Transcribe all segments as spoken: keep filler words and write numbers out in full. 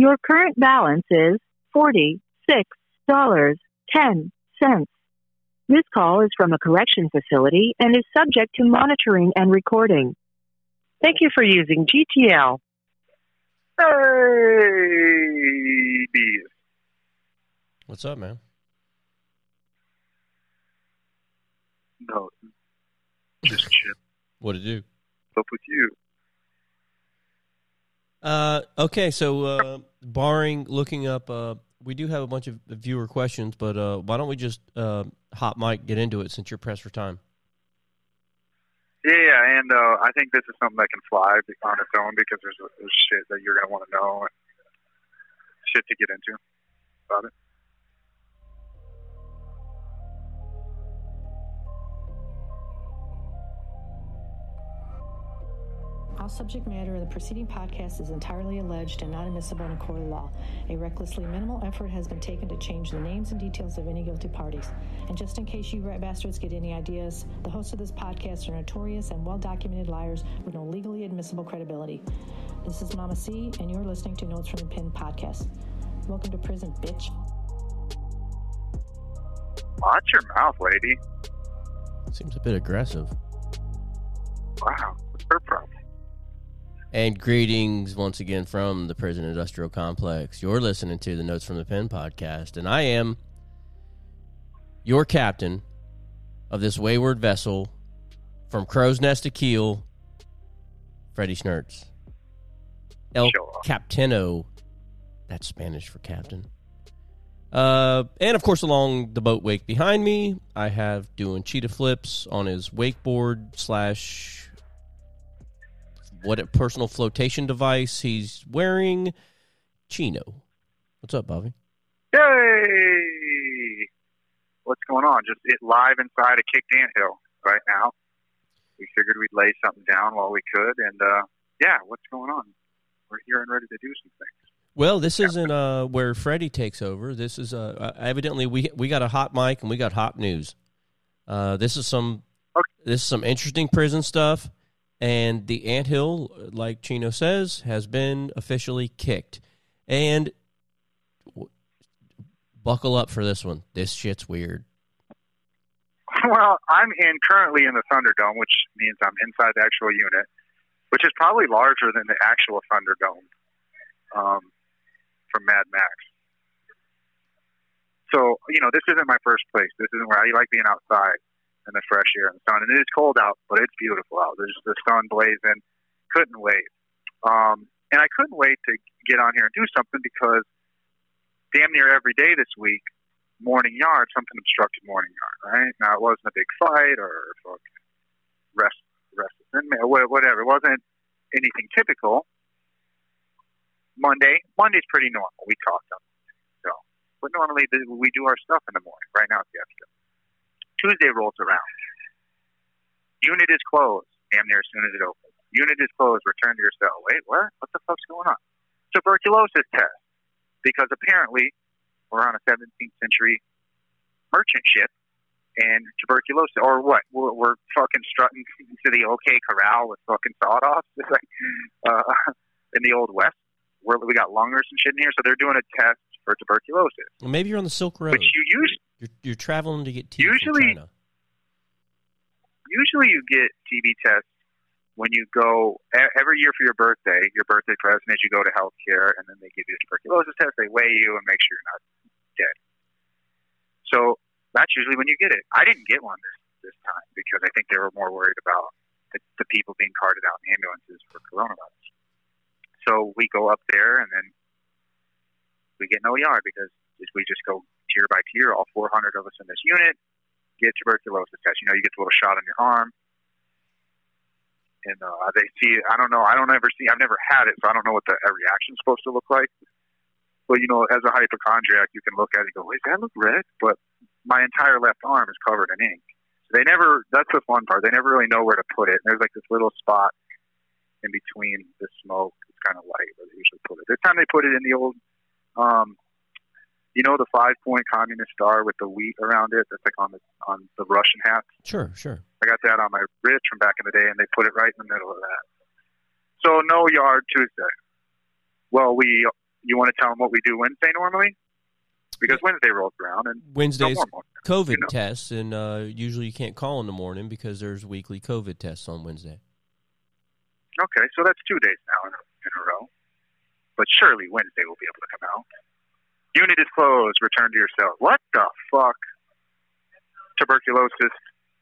Your current balance is forty-six dollars and ten cents. This call is from a correction facility and is subject to monitoring and recording. Thank you for using G T L. Hey, bees. What's up, man? No, just shit. What'd it do? What's up with you? Uh, okay, so uh, barring looking up, uh, we do have a bunch of viewer questions, but uh, why don't we just uh, hot mic get into it since you're pressed for time? Yeah, and uh, I think this is something that can fly on its own because there's, there's shit that you're going to want to know and shit to get into about it. All subject matter of the preceding podcast is entirely alleged and not admissible in a court of law. A recklessly minimal effort has been taken to change the names and details of any guilty parties. And just in case you rat bastards get any ideas, the hosts of this podcast are notorious and well-documented liars with no legally admissible credibility. This is Mama C, and you're listening to Notes from the Pen podcast. Welcome to prison, bitch. Watch your mouth, lady. Seems a bit aggressive. Wow, what's her problem? And greetings once again from the Prison Industrial Complex. You're listening to the Notes from the Pen podcast, and I am your captain of this wayward vessel from Crow's Nest to Keel, Freddie Schnurts. El Capitano, that's Spanish for captain. Uh, and, of course, along the boat wake behind me, I have doing cheetah flips on his wakeboard slash... what a personal flotation device he's wearing, Chino. What's up, Bobby? Yay! What's going on? Just it live inside a kicked anthill right now. We figured we'd lay something down while we could, and uh, yeah, what's going on? We're here and ready to do some things. Well, this isn't uh, where Freddie takes over. This is uh, evidently we we got a hot mic and we got hot news. Uh, this is some okay. This is some interesting prison stuff. And the anthill, like Chino says, has been officially kicked. And w- buckle up for this one. This shit's weird. Well, I'm in currently in the Thunderdome, which means I'm inside the actual unit, which is probably larger than the actual Thunderdome um, from Mad Max. So, you know, this isn't my first place. This isn't where I like being outside in the fresh air and the sun. And it is cold out, but it's beautiful out. There's the sun blazing. Couldn't wait. Um, and I couldn't wait to get on here and do something because damn near every day this week, morning yard, something obstructed morning yard, right? Now, it wasn't a big fight or fucking rest, rest, whatever. It wasn't anything typical. Monday, Monday's pretty normal. We talked on Monday. So, but normally we do our stuff in the morning. Right now it's yesterday. Tuesday rolls around. Unit is closed. Damn near as soon as it opens. Unit is closed. Return to your cell. Wait, what? What the fuck's going on? Tuberculosis test. Because apparently we're on a seventeenth century merchant ship and tuberculosis, or what? We're, we're fucking strutting to the OK Corral with fucking sawed-offs like, uh, in the Old West where we got lungers and shit in here. So they're doing a test for tuberculosis. Well, maybe you're on the Silk Road. Which you use. You're, you're traveling to get T B usually, from China. Usually you get T B tests when you go, every year for your birthday, your birthday present is you go to healthcare and then they give you a tuberculosis test, they weigh you and make sure you're not dead. So that's usually when you get it. I didn't get one this, this time because I think they were more worried about the, the people being carted out in ambulances for coronavirus. So we go up there and then we get no yard because we just go tier by tier, all four hundred of us in this unit, get tuberculosis test. You know, you get the little shot on your arm. And uh, they see, I don't know, I don't ever see, I've never had it, so I don't know what the reaction's supposed to look like. But, you know, as a hypochondriac, you can look at it and go, wait, does that look red? But my entire left arm is covered in ink. So they never, that's the fun part, they never really know where to put it. There's like this little spot in between the smoke. It's kind of light where they usually put it. This time they put it in the old, um, you know, the five-point communist star with the wheat around it? That's like on the on the Russian hats. Sure, sure. I got that on my wrist from back in the day, and they put it right in the middle of that. So no yard Tuesday. Well, we you want to tell them what we do Wednesday normally? Because Wednesday rolls around and Wednesday's no more COVID you know. tests, and uh, usually you can't call in the morning because there's weekly COVID tests on Wednesday. Okay, so that's two days now in a, in a row. But surely Wednesday will be able to come out. Unit is closed. Return to your cell. What the fuck? Tuberculosis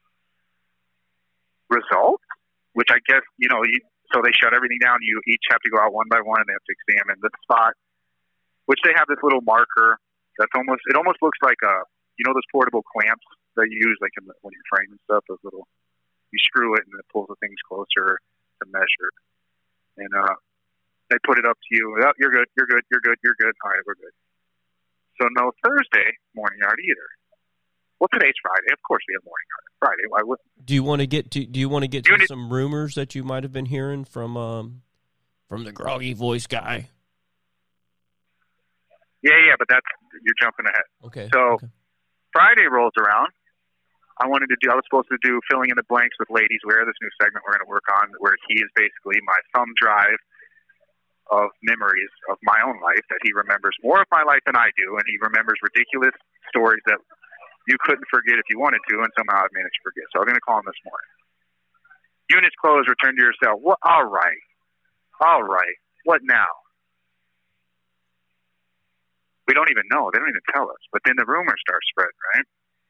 results? Which I guess, you know, you, so they shut everything down. You each have to go out one by one, and they have to examine the spot, which they have this little marker that's almost, it almost looks like a, you know, those portable clamps that you use like in the, when you're framing stuff, those little, you screw it and it pulls the things closer to measure. And uh, they put it up to you. Oh, you're good, you're good, you're good, you're good. All right, we're good. So no Thursday morning yard either. Well, today's Friday. Of course we have morning yard. Friday. Why wouldn't? Do you want to get to? Do you want to get to Unit- some rumors that you might have been hearing from um, from the groggy voice guy? Yeah, yeah, but that's you're jumping ahead. Okay. So okay. Friday rolls around. I wanted to do. I was supposed to do filling in the blanks with ladies wear, this new segment we're going to work on, where he is basically my thumb drive of memories of my own life, that he remembers more of my life than I do, and he remembers ridiculous stories that you couldn't forget if you wanted to, and somehow I've managed to forget. So I'm going to call him this morning. Units closed, return to your cell. What? All right. All right. What now? We don't even know. They don't even tell us. But then the rumors start spreading, right?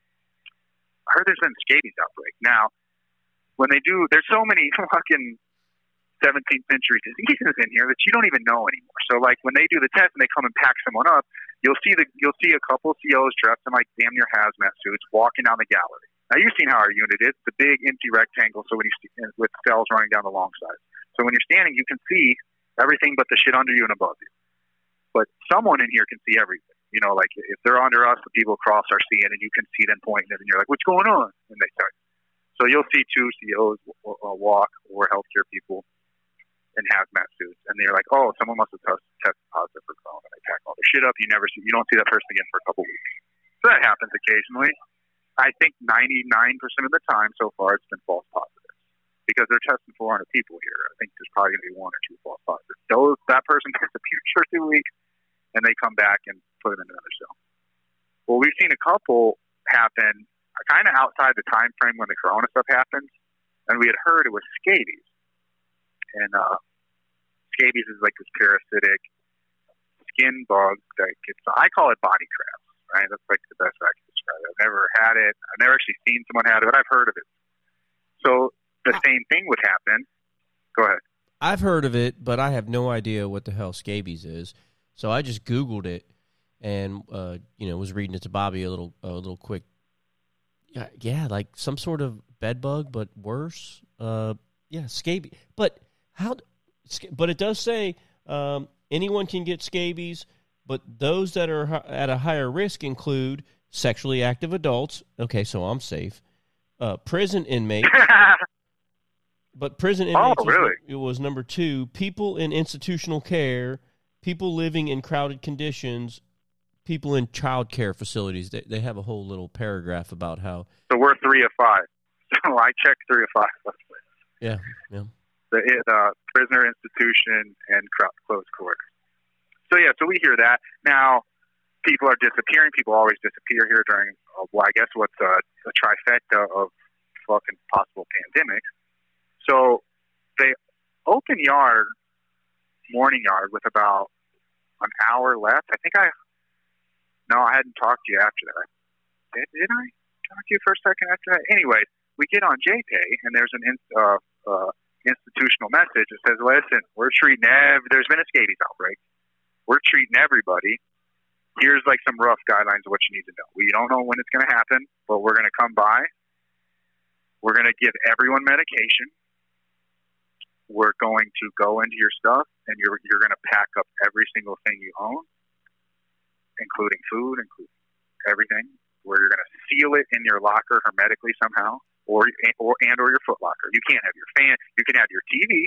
I heard there's been scabies outbreak. Now, when they do, there's so many fucking seventeenth century diseases in here that you don't even know anymore. So, like, when they do the test and they come and pack someone up, you'll see the you'll see a couple C Os dressed in like damn near hazmat suits walking down the gallery. Now, you've seen how our unit is. It's a big empty rectangle, so when you see, with cells running down the long side. So when you're standing, you can see everything but the shit under you and above you. But someone in here can see everything. You know, like if they're under us, the people across are seeing, and you can see them pointing, and you're like, "What's going on?" And they tell you. So you'll see two C Os walk or healthcare people in hazmat suits, and they're like, "Oh, someone must have test, tested positive for corona." And they pack all their shit up. You never see, you don't see that person again for a couple weeks. So that happens occasionally. I think ninety-nine percent of the time so far it's been false positives because they're testing four hundred people here. I think there's probably going to be one or two false positives. Those that person disappears for two weeks, and they come back and put them in another cell. Well, we've seen a couple happen kind of outside the time frame when the corona stuff happens, and we had heard it was scabies. And uh, scabies is like this parasitic skin bug that gets, I call it body crabs, right? That's like the best I can describe it. I've never had it. I've never actually seen someone have it, but I've heard of it. So the same thing would happen. Go ahead. I've heard of it, but I have no idea what the hell scabies is. So I just Googled it and, uh, you know, was reading it to Bobby a little, a little quick. Yeah, yeah, like some sort of bed bug, but worse. Uh, yeah, scabies. But how? But it does say um, anyone can get scabies, but those that are at a higher risk include sexually active adults. Okay, so I'm safe. Uh, prison inmates. But prison inmates oh, really? was, it was number two. People in institutional care, people living in crowded conditions, people in child care facilities. They, they have a whole little paragraph about how. So we're three of five. So I checked three of five. Yeah, yeah. The uh, prisoner institution and crowd, closed quarters. So, yeah, so we hear that. Now, people are disappearing. People always disappear here during, uh, well, I guess what's a, a trifecta of fucking possible pandemics. So they open yard, morning yard, with about an hour left. I think I, no, I hadn't talked to you after that. Did, did I talk to you for a second after that? Anyway, we get on J P A Y, and there's an uh, uh, institutional message that says, listen, we're treating, ev- there's been a scabies outbreak. We're treating everybody. Here's like some rough guidelines of what you need to know. We don't know when it's going to happen, but we're going to come by. We're going to give everyone medication. We're going to go into your stuff, and you're you're going to pack up every single thing you own, including food, including everything. Where you're going to seal it in your locker hermetically somehow, or or and or your foot locker. You can't have your fan. You can have your T V,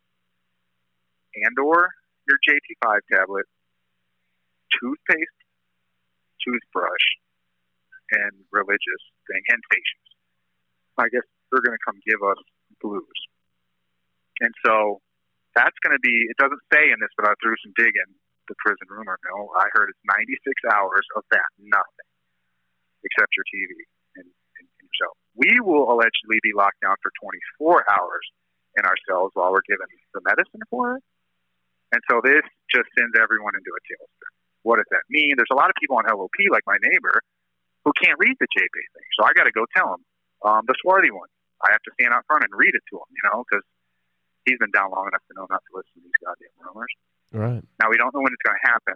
and or your J P five tablet, toothpaste, toothbrush, and religious thing, and stations. I guess they're going to come give us blues. And so that's going to be, it doesn't say in this, but I threw some digging. the prison rumor mill. I heard it's ninety-six hours of that, nothing, except your T V and, and, and yourself. We will allegedly be locked down for twenty-four hours in our cells while we're given the medicine for it. And so this just sends everyone into a tailspin. What does that mean? There's a lot of people on L O P, like my neighbor, who can't read the J B A thing. So I got to go tell him, um, the swarthy one. I have to stand out front and read it to him, you know, because he's been down long enough to know not to listen to these goddamn rumors. Right. Now, we don't know when it's going to happen.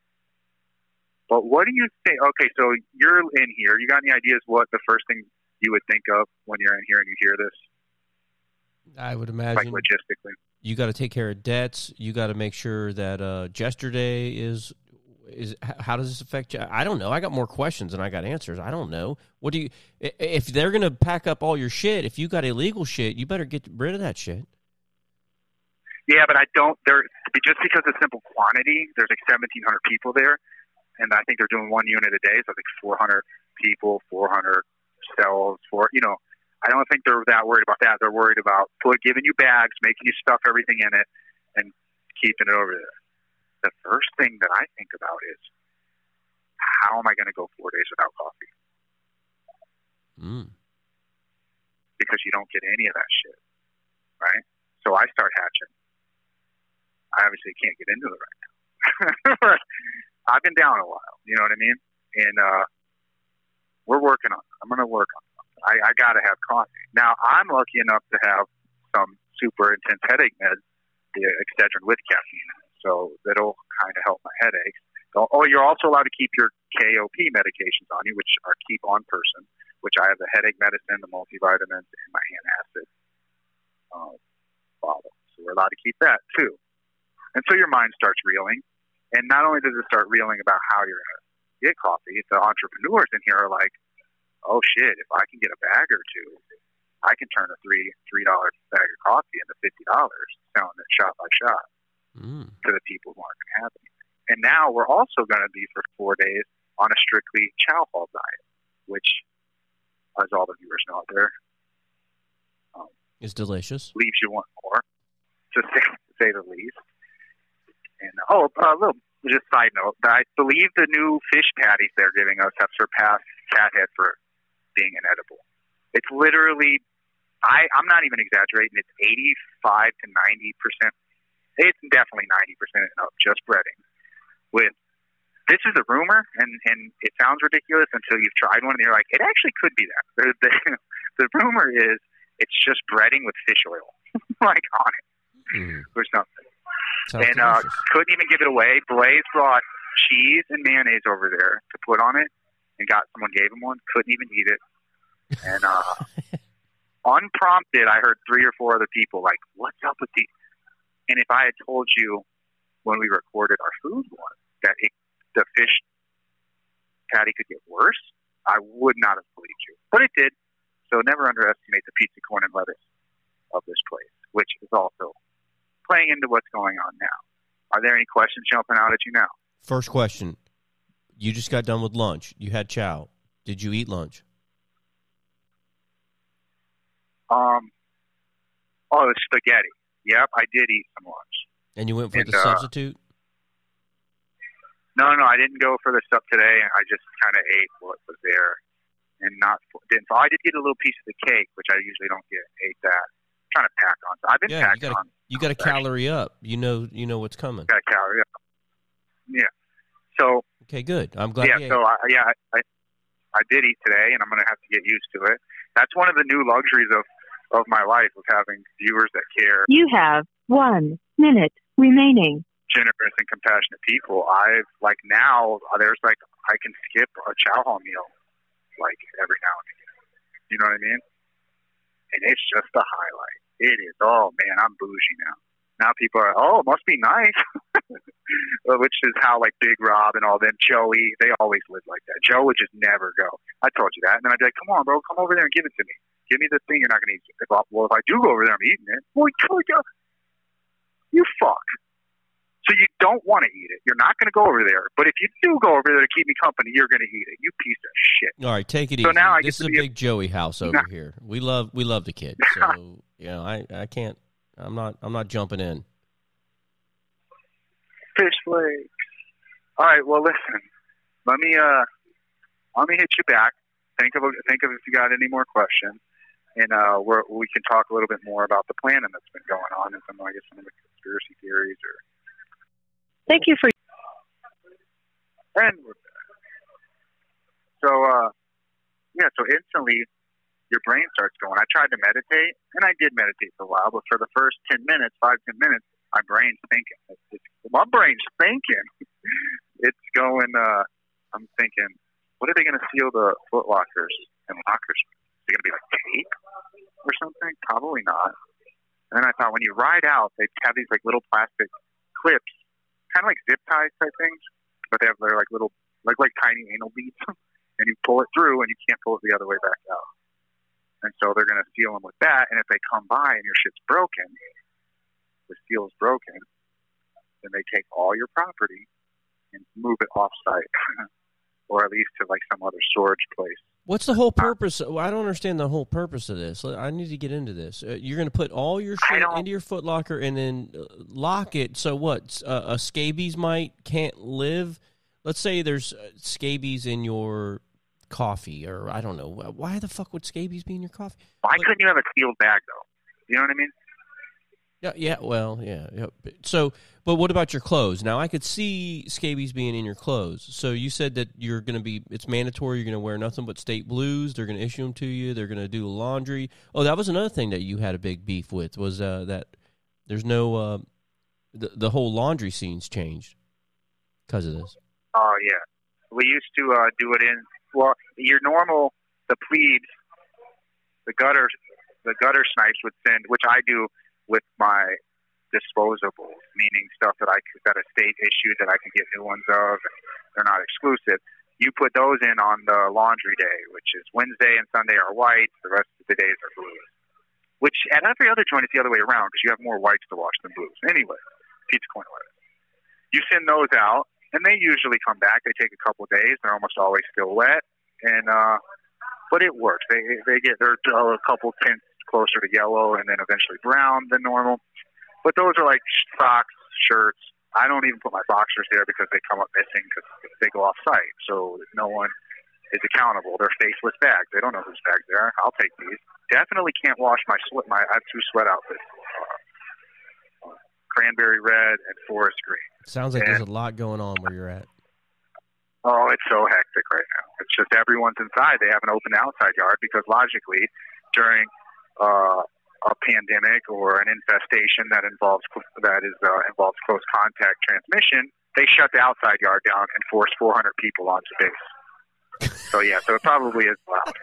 But what do you think? Okay, so you're in here. You got any ideas what the first thing you would think of when you're in here and you hear this? I would imagine. Like logistically. You got to take care of debts. You got to make sure that uh, Jester Day is is. How does this affect you? I don't know. I got more questions than I got answers. I don't know. What do you? If they're gonna pack up all your shit, if you got illegal shit, you better get rid of that shit. Yeah, but I don't. There just because of simple quantity. There's like seventeen hundred people there, and I think they're doing one unit a day. So I think four hundred people, four hundred cells. For you know. I don't think they're that worried about that. They're worried about put, giving you bags, making you stuff everything in it, and keeping it over there. The first thing that I think about is, how am I going to go four days without coffee? Mm. Because you don't get any of that shit, right? So I start hatching. I obviously can't get into it right now. But I've been down a while, you know what I mean? And uh, we're working on it. I'm going to work on it. I, I got to have coffee. Now, I'm lucky enough to have some super intense headache meds, the Excedrin with caffeine in it, so that'll kind of help my headaches. Oh, you're also allowed to keep your K O P medications on you, which are keep on person, which I have the headache medicine, the multivitamins, and my antacid uh, bottle. So we're allowed to keep that, too. And so your mind starts reeling. And not only does it start reeling about how you're going to get coffee, the entrepreneurs in here are like, oh shit, if I can get a bag or two, I can turn a three three dollar bag of coffee into fifty dollars, selling it shot by shot mm. to the people who aren't going to have anything. And now we're also going to be for four days on a strictly chow hall diet, which, as all the viewers know out there, um, is delicious. Leaves you wanting more, to say, to say the least. And oh, a little just side note, I believe the new fish patties they're giving us have surpassed Cathead for being inedible. It's literally, I, I'm not even exaggerating, it's eighty-five to ninety percent, it's definitely ninety percent of just breading. With, this is a rumor, and, and it sounds ridiculous until you've tried one, and you're like, it actually could be that. The, the, the rumor is, it's just breading with fish oil, like on it, mm. or something. Sounds and uh, couldn't even give it away. Blaze brought cheese and mayonnaise over there to put on it, and got someone gave him one. Couldn't even eat it. And uh, unprompted, I heard three or four other people like, "What's up with these?" And if I had told you when we recorded our food one that it, the fish patty could get worse, I would not have believed you. But it did. So never underestimate the pizza, corn, and lettuce of this place, which is also playing into what's going on now. Are there any questions jumping out at you now? First question. You just got done with lunch. You had chow. Did you eat lunch? Um. Oh, the spaghetti. Yep, I did eat some lunch. And you went for and, the uh, substitute? No, no, I didn't go for the stuff today. I just kind of ate what was there, and not didn't. So I did get a little piece of the cake, which I usually don't get. Ate that. I'm trying to pack on. So I've been yeah, packing you gotta, on. You got to calorie up. You know, you know what's coming. Got to calorie up. Yeah. So. Okay, good. I'm glad. Yeah. You So ate. I, yeah, I, I did eat today, and I'm going to have to get used to it. That's one of the new luxuries of of my life, of having viewers that care. You have one minute remaining. Generous and compassionate people. I've like now there's like I can skip a chow hall meal like every now and again. You know what I mean? And it's just a highlight. It is. Oh man, I'm bougie now. Now people are, oh, it must be nice. Which is how like Big Rob and all them, Joey, they always live like that. Joe would just never go. I told you that, and then I'd be like, come on, bro, come over there and give it to me. Give me the thing you're not going to eat. Well, if I do go over there, I'm eating it. Well, you fuck. So you don't want to eat it. You're not going to go over there. But if you do go over there to keep me company, you're going to eat it. You piece of shit. All right, take it so easy. Now I this is a big a, Joey house over nah. here. We love we love the kid. So you know, I, I can't. I'm not I'm not jumping in. Fish flakes. All right. Well, listen. Let me uh, let me hit you back. Think of think of if you got any more questions, and uh, we're, we can talk a little bit more about the planning that's been going on and some, I guess, some of the conspiracy theories. Or Thank you for. and we're back. So uh, yeah. So instantly, your brain starts going. I tried to meditate, and I did meditate for a while, but for the first ten minutes, five ten minutes, my brain's thinking. It's, it's, my brain's thinking. It's going. Uh, I'm thinking, what are they going to seal the foot lockers and lockers? Is it going to be like tape or something? Probably not. And then I thought, when you ride out, they have these like little plastic clips, kind of like zip ties type things, but they have they're like little, like like tiny anal beads, and you pull it through, and you can't pull it the other way back out. And so they're going to seal them with that. And if they come by and your shit's broken, the seal's broken, then they take all your property and move it off-site, or at least to like some other storage place. What's the whole purpose? Well, I don't understand the whole purpose of this. I need to get into this. Uh, you're going to put all your shit into your Foot Locker and then lock it. So what? Uh, a scabies mite can't live? Let's say there's scabies in your coffee, or I don't know. Why the fuck would scabies be in your coffee? Why but, couldn't you have a sealed bag, though? You know what I mean? Yeah, yeah, well, yeah, yeah. So, but what about your clothes? Now, I could see scabies being in your clothes. So you said that you're going to be, it's mandatory, you're going to wear nothing but state blues. They're going to issue them to you. They're going to do laundry. Oh, that was another thing that you had a big beef with, was uh, that there's no, uh, the, the whole laundry scene's changed because of this. Oh, yeah. We used to uh, do it in, well, your normal, the plebes, the gutter, the gutter snipes would send, which I do with my disposables, meaning stuff that I that a state issued that I can get new ones of. They're not exclusive. You put those in on the laundry day, which is Wednesday and Sunday are whites. The rest of the days are blues. Which at every other joint it's the other way around because you have more whites to wash than blues. Anyway, pizza coin lettuce. You send those out, and they usually come back. They take a couple of days. They're almost always still wet, and uh, but it works. They they get they're a couple tints closer to yellow and then eventually brown than normal. But those are like socks, shirts. I don't even put my boxers there because they come up missing because they go off site. So no one is accountable. They're faceless bags. They don't know whose bags they are. I'll take these. Definitely can't wash my sweat. My, I have two sweat outfits. Uh, uh, cranberry red and forest green. Sounds like and, there's a lot going on where you're at. Oh, it's so hectic right now. It's just everyone's inside. They have an open outside yard because logically during Uh, a pandemic or an infestation that involves that is uh, involves close contact transmission, they shut the outside yard down and force four hundred people onto base. So yeah, so it probably is loud,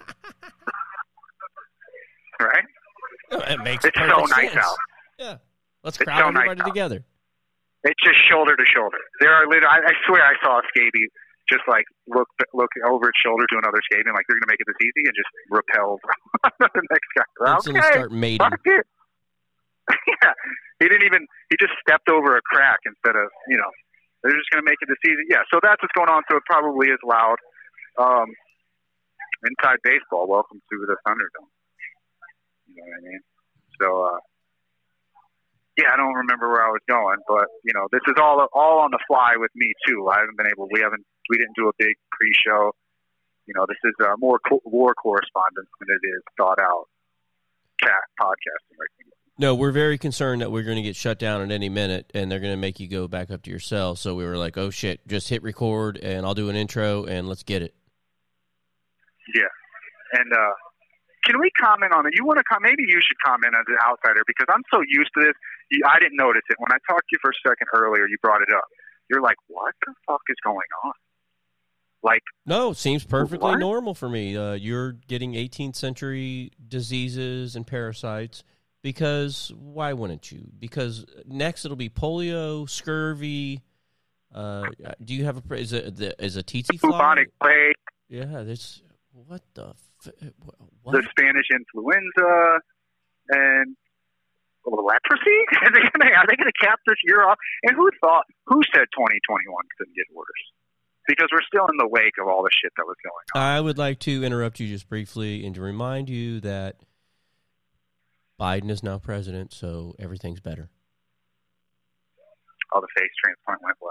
right? It makes it's so sense. nice out. Yeah, let's it's crowd so everybody nice together. It's just shoulder to shoulder. There are literally, I, I swear, I saw a scabie just like look look over its shoulder to another scabies, like they're going to make it this easy, and just repel the next guy. Instantly okay, start mating. fuck it. Yeah, he didn't even. He just stepped over a crack instead of you know. They're just going to make it this easy. Yeah, so that's what's going on. So it probably is loud. Um, inside baseball. Welcome to the Thunderdome. You know what I mean? So. uh Yeah, I don't remember where I was going, but you know, this is all all on the fly with me too. I haven't been able. We haven't. We didn't do a big pre-show. You know, this is uh, more co- war correspondence than it is thought out chat podcasting. Right? No, we're very concerned that we're going to get shut down at any minute, and they're going to make you go back up to your cell. So we were like, "Oh shit, just hit record, and I'll do an intro, and let's get it." Yeah, and uh, can we comment on it? You want to comment? Maybe you should comment as an outsider because I'm so used to this. You, I didn't notice it when I talked to you for a second earlier. You brought it up. You're like, "What the fuck is going on?" Like, no, it seems perfectly what? normal for me. Uh, you're getting eighteenth century diseases and parasites because why wouldn't you? Because next it'll be polio, scurvy. Uh, do you have a is a is a tsetse fly? Bubonic plague. Yeah, this what the what? The Spanish influenza and leprosy. Are they gonna are they gonna cap this year off? And who thought? Who said twenty twenty-one couldn't get worse? Because we're still in the wake of all the shit that was going on. I would like to interrupt you just briefly and to remind you that Biden is now president, so everything's better. Oh, the face transplant went well.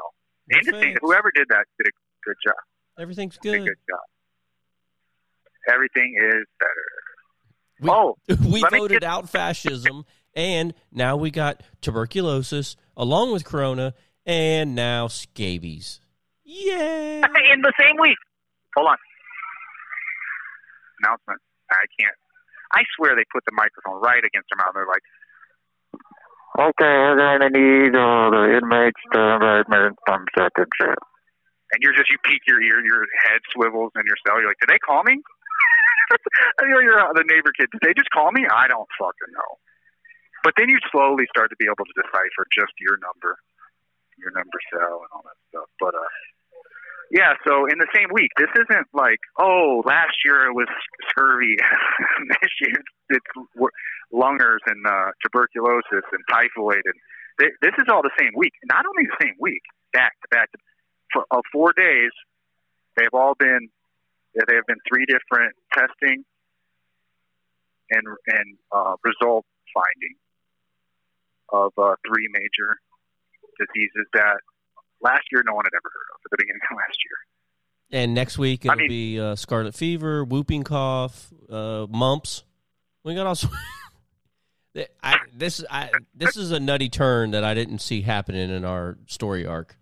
And to see, whoever did that did a good job. Everything's Did good. a good job. Everything is better. We, oh, we let me voted get- out fascism, and now we got tuberculosis along with corona, and now scabies. Yay! In the same week. Hold on. Announcement. I can't. I swear they put the microphone right against their mouth. They're like, okay, we're going to need all the inmates to admit from second shift. And you're just, you peek your ear, your head swivels in your cell. You're like, did they call me? you're, you're uh, the neighbor kid. Did they just call me? I don't fucking know. But then you slowly start to be able to decipher just your number, your number cell and all that stuff. But, uh, yeah, so in the same week, this isn't like, oh, last year it was scurvy. This year it's lungers and uh, tuberculosis and typhoid. And they, this is all the same week. Not only the same week, back to back to for uh, four days, they've all been, there have been three different testing and and uh, result finding of uh, three major diseases that last year no one had ever heard of at the beginning of last year. And next week it'll I mean, be uh, scarlet fever, whooping cough, uh, mumps. We got all. I, this I, this is a nutty turn that I didn't see happening in our story arc.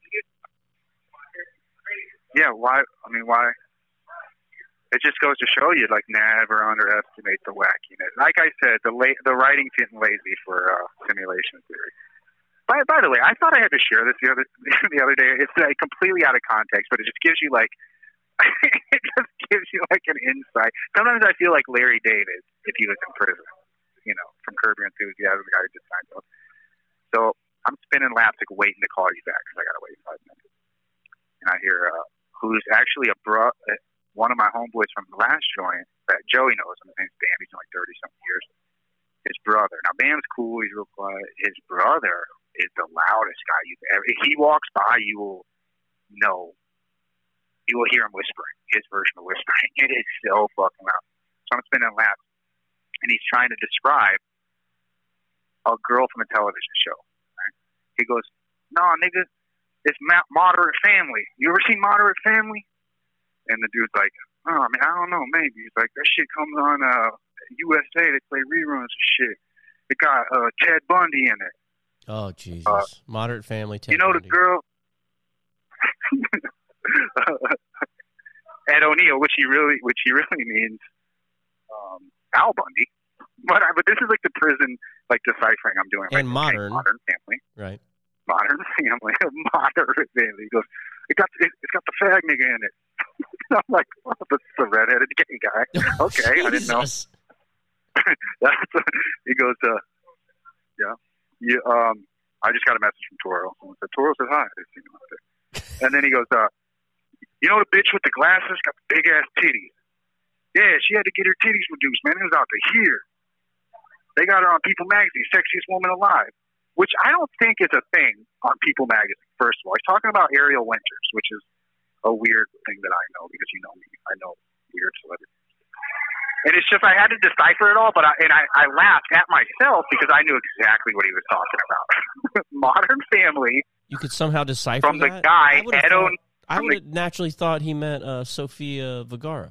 Yeah, why? I mean, why? It just goes to show you, like, never underestimate the wackiness. Like I said, the la- the writing's getting lazy for uh, simulation theory. By by the way, I thought I had to share this the other the other day. It's like completely out of context, but it just gives you like it just gives you like an insight. Sometimes I feel like Larry David if he was in prison, you know, from Curb Your Enthusiasm, the guy who just signed up. So I'm spinning laps, like waiting to call you back because I gotta wait five minutes. And I hear uh, who's actually a bro, one of my homeboys from the last joint that Joey knows him. His name's Bam. He's only thirty something years. His brother. Now Bam's cool. He's real quiet. His brother is the loudest guy you've ever. If he walks by, you will know. You will hear him whispering. His version of whispering. It is so fucking loud. So I'm spinning laps, and he's trying to describe a girl from a television show. Right? He goes, "No, nigga, it's Moderate Family. You ever seen Moderate Family?" And the dude's like, "Oh, I mean, I don't know, maybe." He's like, "That shit comes on uh, U S A. They play reruns and shit. It got uh, Ted Bundy in it." Oh, Jesus. Uh, Moderate Family. Ted you know Bundy. the girl, Ed O'Neill, which he really, which he really means um, Al Bundy. But I, but this is like the prison, like deciphering I'm doing. And like, modern. okay, modern family. Right. Modern family. Moderate family. He goes, it got it, it's got the fag nigga in it. I'm like, oh, this is a redheaded gay guy. Okay, I didn't know. Jesus. That's a, he goes, uh, yeah, yeah. Um, I just got a message from Toro. Someone said, Toro said hi. And then he goes, uh, you know the bitch with the glasses, got the big ass titties. Yeah, she had to get her titties reduced, man. It was out to here. They got her on People Magazine, sexiest woman alive, which I don't think is a thing on People Magazine. First of all, he's talking about Ariel Winters, which is a weird thing that I know because you know me. I know weird celebrities. And it's just I had to decipher it all, but I, and I, I laughed at myself because I knew exactly what he was talking about. Modern Family. You could somehow decipher from the that? guy I would have Ed thought, O'Neill. I would have naturally thought he meant uh, Sofia Vergara.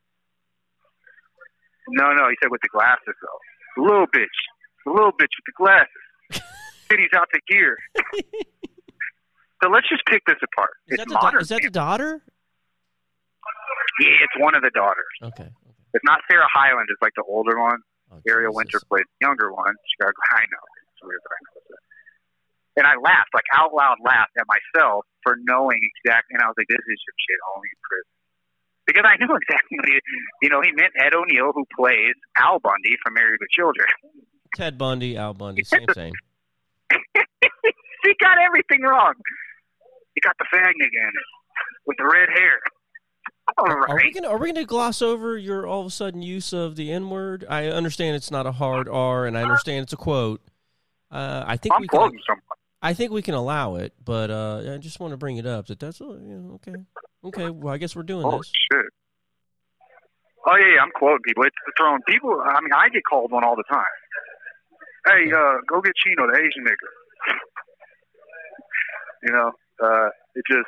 No, no, he said with the glasses though. The little bitch, the little bitch with the glasses. Titties out the gear. So let's just pick this apart. Is It's that, the, da- modern. is that the daughter? Yeah, it's one of the daughters. Okay. okay. It's not Sarah Hyland. It's like the older one. Oh, Ariel Jesus. Winter played the younger one. She got, I know. It's weird, but I know that. And I laughed, like out loud laughed at myself for knowing exactly. And I was like, this is some shit only in prison. Because I knew exactly what he, you know, he meant Ed O'Neill, who plays Al Bundy from Married with Children. Ted Bundy, Al Bundy, same, same. He got everything wrong. He got the fag nigga in it with the red hair. All right. Are we gonna are we gonna gloss over your all of a sudden use of the N word? I understand it's not a hard R, and I understand it's a quote. Uh, I think I'm we can. quoting someone. I think we can allow it, but uh, I just want to bring it up that that's uh, you know, okay. Okay, well I guess we're doing Oh this. shit. Oh yeah, yeah, I'm quoting people. It's throwing people. I mean, I get called one all the time. Hey, uh, go get Chino, the Asian nigga. You know, uh, it just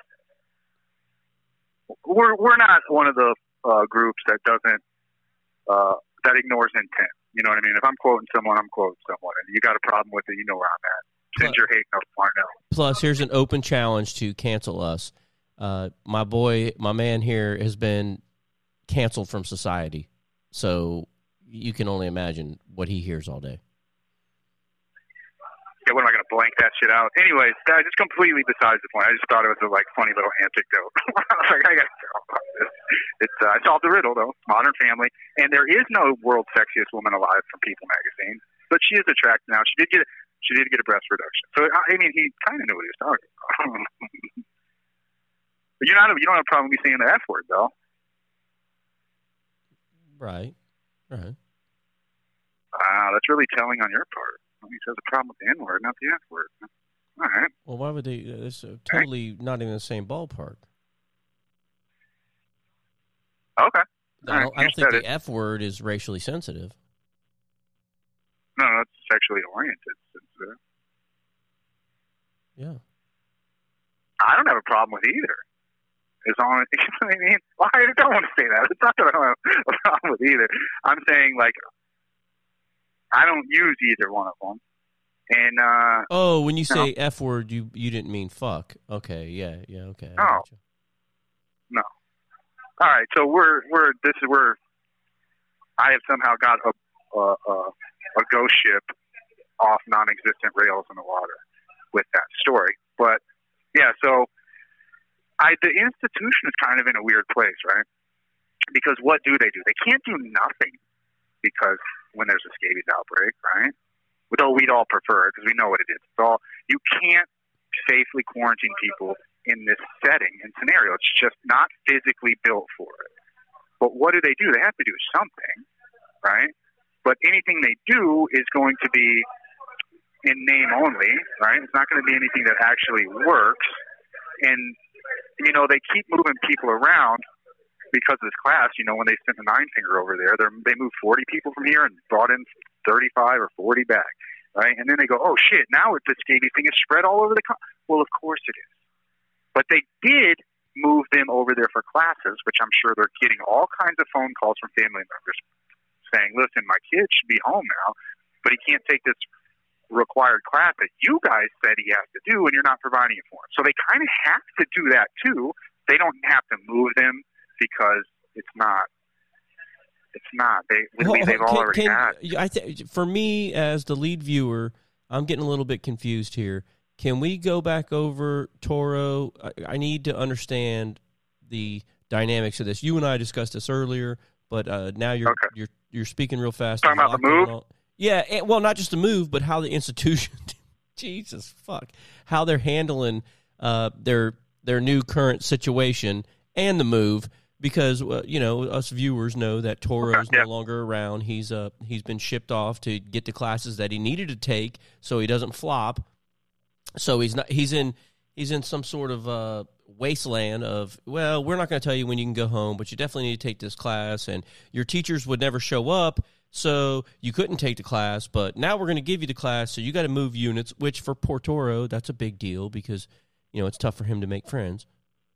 we're we're not one of the uh, groups that doesn't uh, that ignores intent. You know what I mean? If I'm quoting someone, I'm quoting someone, and you got a problem with it, you know where I'm at. Send your hate note to Parnell. Plus, here's an open challenge to cancel us. Uh, my boy, my man here has been canceled from society, so you can only imagine what he hears all day. Yeah, what am I going to blank that shit out? Anyways, that's just completely besides the point. I just thought it was a like funny little anecdote. I was like, I got to tell about this. It's uh, I solved the riddle though. Modern Family, and there is no world's sexiest woman alive from People magazine, but she is attractive now. She did get she did get a breast reduction, so I mean, he kind of knew what he was talking about. But you're not you don't have a problem with me saying the F word though. Right, right. Wow, that's really telling on your part. He says a problem with the N-word, not the F-word. All right. Well, why would they? It's totally not in the same ballpark. Okay. I don't, right. I don't think the it. F-word is racially sensitive. No, no, it's sexually oriented. Sensitive. Yeah. I don't have a problem with either. As long as, you know what I mean? Well, I don't want to say that. It's not that I don't have a problem with either. I'm saying, like, I don't use either one of them. And uh, oh, when you say no. F word, you you didn't mean fuck. Okay, yeah, yeah, okay. I No, gotcha. no. All right, so we're we're this is where I have somehow got a a, a, a ghost ship off non-existent rails in the water with that story. But yeah, so I the institution is kind of in a weird place, right? Because what do they do? They can't do nothing because when there's a scabies outbreak, right? Though we'd all prefer it because we know what it is. It's all, you can't safely quarantine people in this setting and scenario. It's just not physically built for it. But what do they do? They have to do something, right? But anything they do is going to be in name only, right? It's not going to be anything that actually works. And, you know, they keep moving people around. Because of this class, you know, when they sent the nine finger over there, they moved forty people from here and brought in thirty-five or forty back, right? And then they go, oh, shit, now the scabies thing is spread all over the country. Well, of course it is. But they did move them over there for classes, which I'm sure they're getting all kinds of phone calls from family members saying, listen, my kid should be home now, but he can't take this required class that you guys said he has to do, and you're not providing it for him. So they kind of have to do that, too. They don't have to move them because it's not, it's not. They, well, they've can, already can, had. I th- for me, as the lead viewer, I'm getting a little bit confused here. Can we go back over Toro? I, I need to understand the dynamics of this. You and I discussed this earlier, but uh, now you're okay. you're you're speaking real fast. Talking about the move? All, yeah, and, well, not just the move, but how the institution. Jesus fuck, how they're handling uh, their their new current situation and the move. Because, uh, you know, us viewers know that Toro's okay, yeah. no longer around. He's uh, he's been shipped off to get the classes that he needed to take so he doesn't flop. So he's not he's in he's in some sort of uh, wasteland of, well, we're not going to tell you when you can go home, but you definitely need to take this class. And your teachers would never show up, so you couldn't take the class. But now we're going to give you the class, so you got to move units, which for poor Toro, that's a big deal because, you know, it's tough for him to make friends.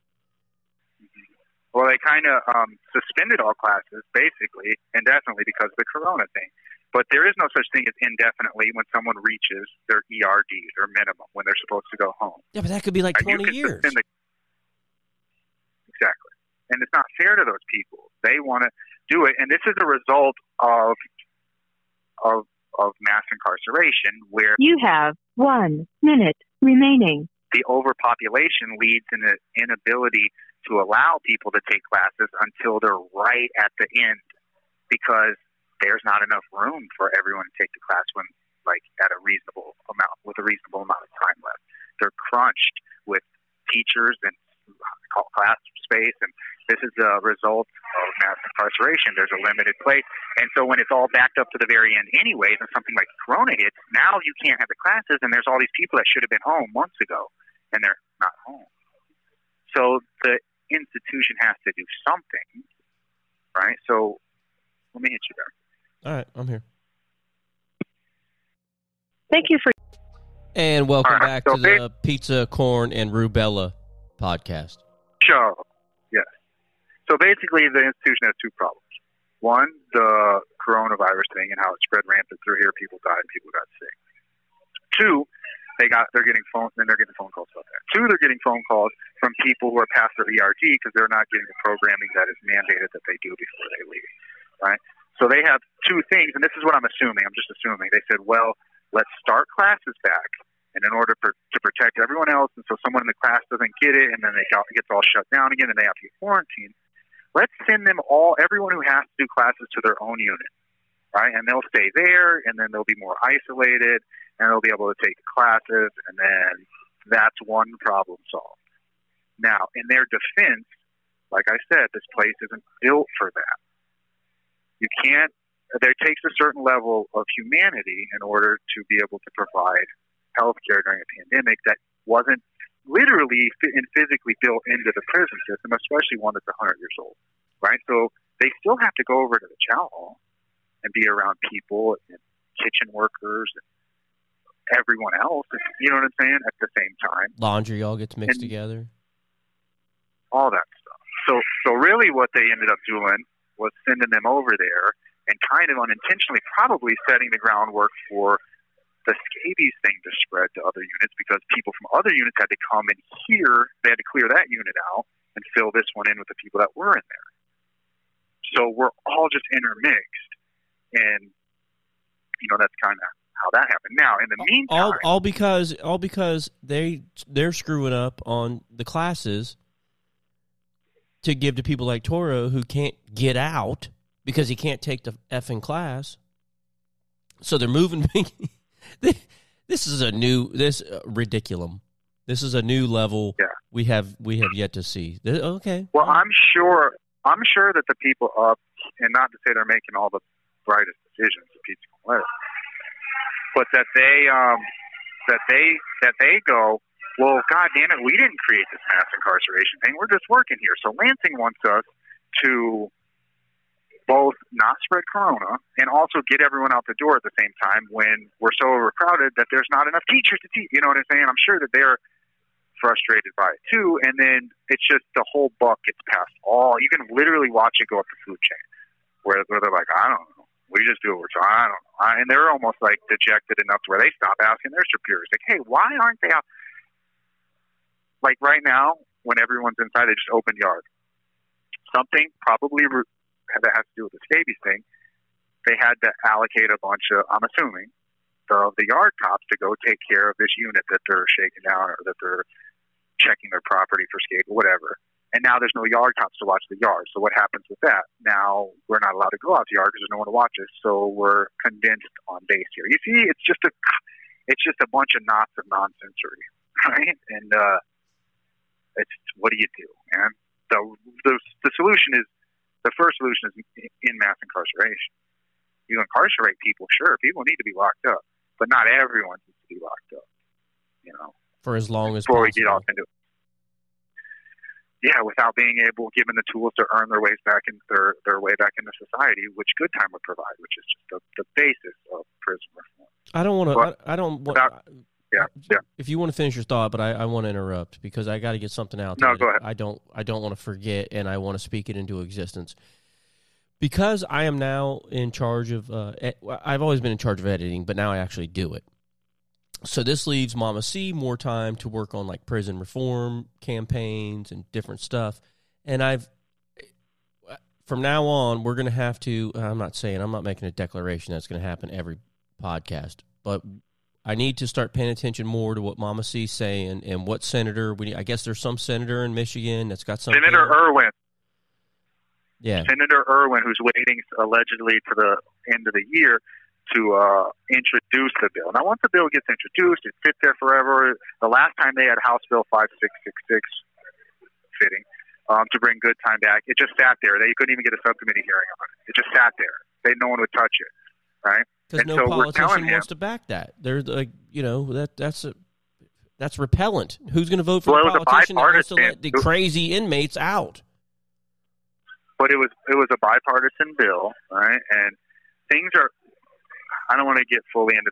Well, they kind of um, suspended all classes, basically, indefinitely because of the corona thing. But there is no such thing as indefinitely when someone reaches their E R D, their minimum, when they're supposed to go home. Yeah, but that could be like twenty years. The, exactly. And it's not fair to those people. They want to do it. And this is a result of, of, of mass incarceration where you have one minute remaining. The overpopulation leads in an inability to allow people to take classes until they're right at the end because there's not enough room for everyone to take the class when, like, at a reasonable amount, with a reasonable amount of time left. They're crunched with teachers and class space, and this is a result of mass incarceration. There's a limited place. And so when it's all backed up to the very end anyways, and something like Corona hits, now you can't have the classes, and there's all these people that should have been home months ago, and they're not home. So the institution has to do something, right? So let me hit you there. All right, I'm here. Thank you for... And welcome right, back so to the Pizza, Corn, and Rubella podcast. Show. Yes. So basically, the institution has two problems. One, the coronavirus thing and how it spread rampant through here. People died and people got sick. Two, they got they're getting phone and they're getting phone calls about that. Two, they're getting phone calls from people who are past their E R G because they're not getting the programming that is mandated that they do before they leave. Right. So they have two things, and this is what I'm assuming. I'm just assuming. They said, well, let's start classes back. And in order for, to protect everyone else, and so someone in the class doesn't get it, and then they got, it gets all shut down again, and they have to get quarantined, let's send them all, everyone who has to do classes to their own unit, right? And they'll stay there, and then they'll be more isolated, and they'll be able to take the classes, and then that's one problem solved. Now, in their defense, like I said, this place isn't built for that. You can't, there takes a certain level of humanity in order to be able to provide healthcare during a pandemic that wasn't literally and physically built into the prison system, especially one that's one hundred years old, right? So they still have to go over to the chow hall and be around people and kitchen workers and everyone else, you know what I'm saying, at the same time. Laundry all gets mixed and together. All that stuff. So, so really what they ended up doing was sending them over there and kind of unintentionally probably setting the groundwork for the scabies thing to spread to other units because people from other units had to come in here. They had to clear that unit out and fill this one in with the people that were in there. So we're all just intermixed. And, you know, that's kind of how that happened. Now, in the meantime... All, all because all because they, they're screwing up on the classes to give to people like Toro who can't get out because he can't take the effing class. So they're moving... This is a new, this uh, ridiculum. This is a new level. Yeah. we have we have yet to see. This, okay. Well, I'm sure I'm sure that the people up, and not to say they're making all the brightest decisions, the Pizza Corn, but that they um that they that they go, well, God damn it, we didn't create this mass incarceration thing. We're just working here. So Lansing wants us to both not spread corona and also get everyone out the door at the same time when we're so overcrowded that there's not enough teachers to teach. You know what I'm saying? I'm sure that they're frustrated by it too. And then it's just the whole buck gets passed all. You can literally watch it go up the food chain where, where they're like, I don't know. We just do what we're trying. I don't know. And they're almost like dejected enough to where they stop asking their superiors, like, hey, why aren't they out? Like right now, when everyone's inside, they just open yard. Something probably re- that has to do with the scabies thing. They had to allocate a bunch of, I'm assuming, the, the yard cops to go take care of this unit that they're shaking down or that they're checking their property for scabies, whatever. And now there's no yard cops to watch the yard. So what happens with that? Now we're not allowed to go out to the yard because there's no one to watch us. So we're condensed on base here. You see, it's just a, it's just a bunch of knots of nonsensory, right? And uh, it's what do you do, man? So the the solution is the first solution is in mass incarceration. You incarcerate people, sure, people need to be locked up, but not everyone needs to be locked up. You know, for as long as before possible. we get off into it. Yeah, without being able, given the tools to earn their ways back in their their way back into society, which Good Time would provide, which is just the, the basis of prison reform. I don't want to. I, I don't want. Without, yeah, yeah. If you want to finish your thought, but I, I want to interrupt because I got to get something out. No, there go ahead. I don't. I don't want to forget, and I want to speak it into existence. Because I am now in charge of. Uh, ed- I've always been in charge of editing, but now I actually do it. So this leaves Mama C more time to work on like prison reform campaigns and different stuff. And I've, from now on, we're going to have to, I'm not saying, I'm not making a declaration that's going to happen every podcast, but I need to start paying attention more to what Mama C's saying and what senator, we. I guess there's some senator in Michigan that's got some. Senator Irwin. Yeah. Senator Irwin, who's waiting allegedly to the end of the year to uh, introduce the bill. Now, once the bill gets introduced, it sits there forever. The last time they had House Bill five six six six fitting um, to bring Good Time back, it just sat there. They couldn't even get a subcommittee hearing on it. It just sat there. They no one would touch it, right? Because no so politician him, wants to back that. They're like, you know, that that's a, that's repellent. Who's going to vote for well, the politician that wants to let the it was, crazy inmates out? But it was it was a bipartisan bill, right? And things are. I don't want to get fully into this,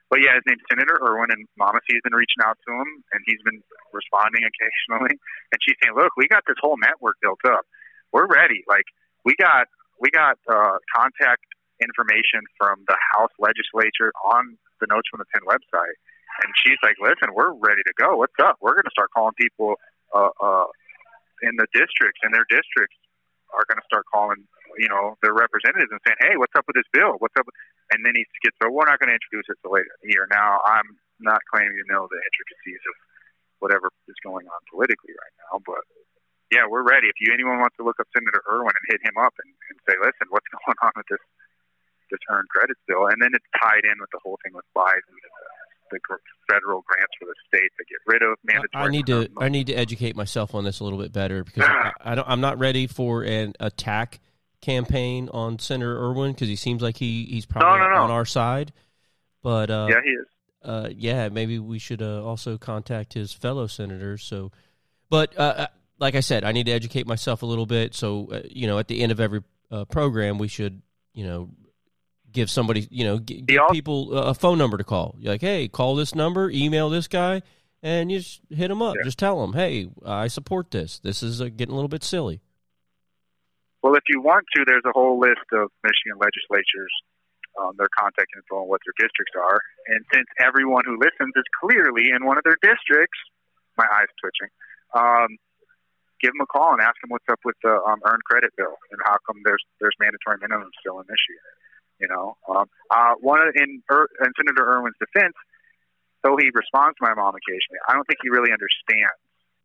but yeah, his name's Senator Irwin, and Mama C's been reaching out to him, and he's been responding occasionally. And she's saying, "Look, we got this whole network built up. We're ready. Like we got we got uh, contact information from the House legislature on the Notes from the Pen website." And she's like, "Listen, we're ready to go. What's up? We're going to start calling people uh, uh, in the districts, and their districts are going to start calling, you know, their representatives and saying, 'Hey, what's up with this bill? What's up?' And then he gets, so we're not going to introduce it till later in the year." Now, I'm not claiming to know the intricacies of whatever is going on politically right now, but yeah, we're ready. If you anyone wants to look up Senator Irwin and hit him up and, and say, "Listen, what's going on with this this earned credits bill?" And then it's tied in with the whole thing with Biden, the federal grants for the state to get rid of mandatory. I need to I need to educate myself on this a little bit better because I, I don't, I'm not ready for an attack campaign on Senator Irwin because he seems like he, he's probably no, no, no. on our side. But uh, yeah, he is. Uh, yeah, maybe we should uh, also contact his fellow senators. So, but uh, like I said, I need to educate myself a little bit. So uh, you know, at the end of every uh, program, we should you know. give somebody, you know, g- give also, people a phone number to call. You're like, hey, call this number, email this guy, and you just hit them up. Yeah. Just tell them, hey, I support this. This is uh, getting a little bit silly. Well, if you want to, there's a whole list of Michigan legislatures, um, their contact info and what their districts are. And since everyone who listens is clearly in one of their districts, my eye's twitching, um, give them a call and ask them what's up with the um, earned credit bill and how come there's there's mandatory minimums still in Michigan. You know, um, uh, one of, in, Ir- in Senator Irwin's defense, though he responds to my mom occasionally, I don't think he really understands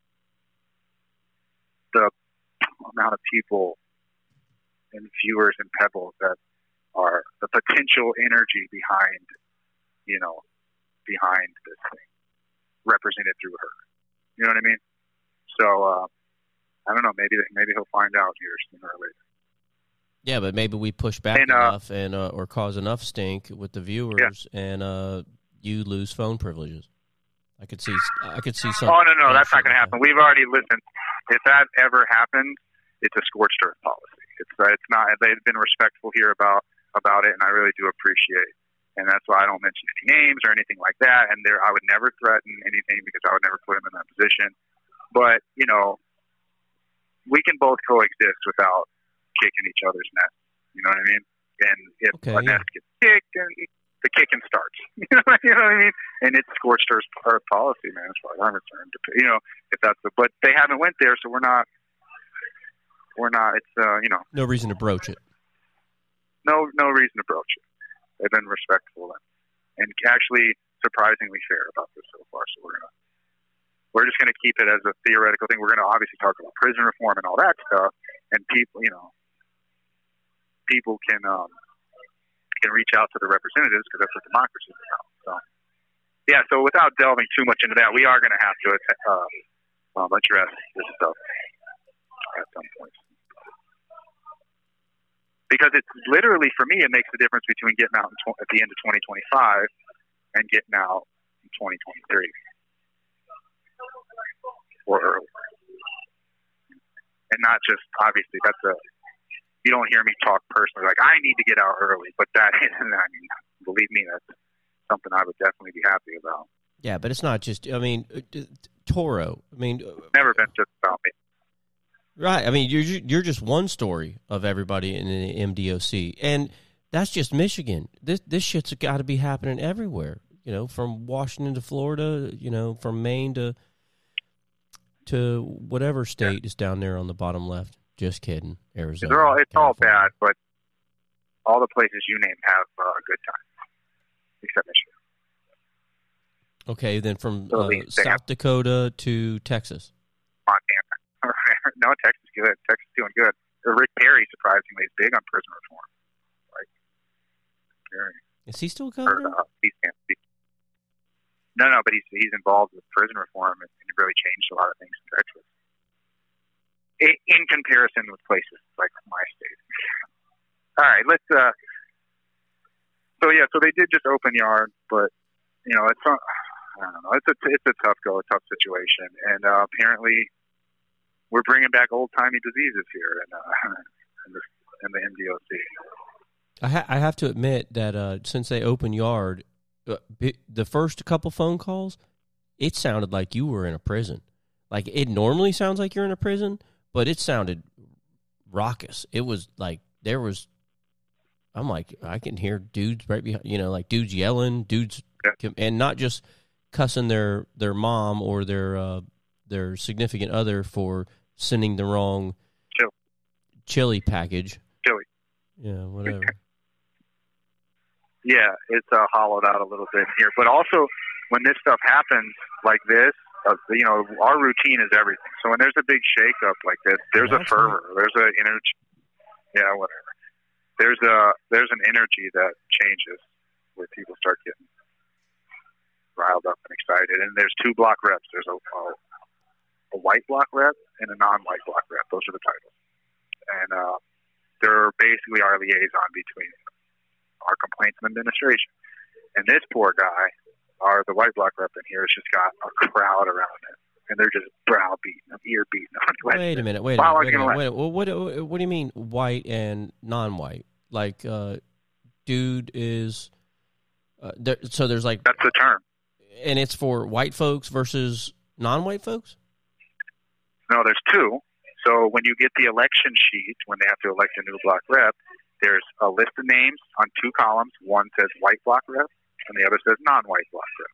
the amount of people and viewers and Pebbles that are the potential energy behind, you know, behind this thing, represented through her. You know what I mean? So uh, I don't know. Maybe maybe he'll find out here sooner or later. Yeah, but maybe we push back and, uh, enough and uh, or cause enough stink with the viewers, yeah. and uh, you lose phone privileges. I could see. I could see some. Oh no, no, that's not going to happen. We've already listened. If that ever happens, it's a scorched earth policy. It's uh, it's not. They've been respectful here about about it, and I really do appreciate. And that's why I don't mention any names or anything like that. And there, I would never threaten anything because I would never put them in that position. But you know, we can both coexist without kicking each other's nest. You know what I mean? And if okay, a yeah. nest gets kicked, and the kicking starts. You know, you know what I mean? And it's scorched earth policy, man, as far as I'm concerned. You know, if that's the, but they haven't went there, so we're not. We're not. It's uh, you know, no reason to broach it. No, no reason to broach it. They've been respectful and, and actually surprisingly fair about this so far. So we're gonna. We're just going to keep it as a theoretical thing. We're going to obviously talk about prison reform and all that stuff, and people, you know, people can um, can reach out to the representatives because that's what democracy is about. So, yeah. So without delving too much into that, we are going to have to uh, um, address this stuff at some point because it's literally, for me, it makes the difference between getting out in tw- at the end of twenty twenty-five and getting out in twenty twenty-three. Or early. And not just, obviously, that's a, you don't hear me talk personally, like, I need to get out early, but that, I mean, believe me, that's something I would definitely be happy about. Yeah, but it's not just, I mean, Toro, I mean. Never been just about me. Right, I mean, you're, you're just one story of everybody in the M D O C, and that's just Michigan. This, this shit's got to be happening everywhere, you know, from Washington to Florida, you know, from Maine to... to whatever state yeah. is down there on the bottom left. Just kidding. Arizona. They're all, it's California. all bad, but all the places you named have uh, a good time, except Michigan. Okay, then from so uh, South Dakota to Texas. Montana. No, Texas is good. Texas is doing good. Rick Perry, surprisingly, is big on prison reform. Like, Perry. Is he still governor? Or, uh, he's, he's, No, no, but he's he's involved with prison reform and, and really changed a lot of things in Texas. In, in comparison with places like my state. All right, let's. Uh, so yeah, so they did just open yard, but you know, it's uh, I don't know, it's a it's a tough go, a tough situation, and uh, apparently we're bringing back old timey diseases here in, uh, in, the, in the M D O C. I, ha- I have to admit that uh, since they opened yard. uh, the first couple phone calls, it sounded like you were in a prison. Like, it normally sounds like you're in a prison, but it sounded raucous. It was like there was, I'm like, I can hear dudes right behind, you know, like dudes yelling, dudes, and not just cussing their, their mom or their uh, their significant other for sending the wrong Chill. chili package. Chili. Yeah, whatever. Yeah, it's uh, hollowed out a little bit here. But also, when this stuff happens like this, uh, you know, our routine is everything. So when there's a big shakeup like this, there's That's a fervor. Right. There's an energy. Yeah, whatever. There's a there's an energy that changes where people start getting riled up and excited. And there's two block reps. There's a, a, a white block rep and a non-white block rep. Those are the titles. And uh, they're basically our liaison between our complaints and administration. And this poor guy, our the white block rep in here, has just got a crowd around him, and they're just browbeating him, ear beating him. Wait a minute, wait a minute, wait a minute. Wait a minute. Well, what, what, what do you mean white and non-white? Like, uh, dude is, uh, there, so there's like... That's the term. And it's for white folks versus non-white folks? No, there's two. So when you get the election sheet, when they have to elect a new block rep, there's a list of names on two columns. One says white block rep, and the other says non-white block rep.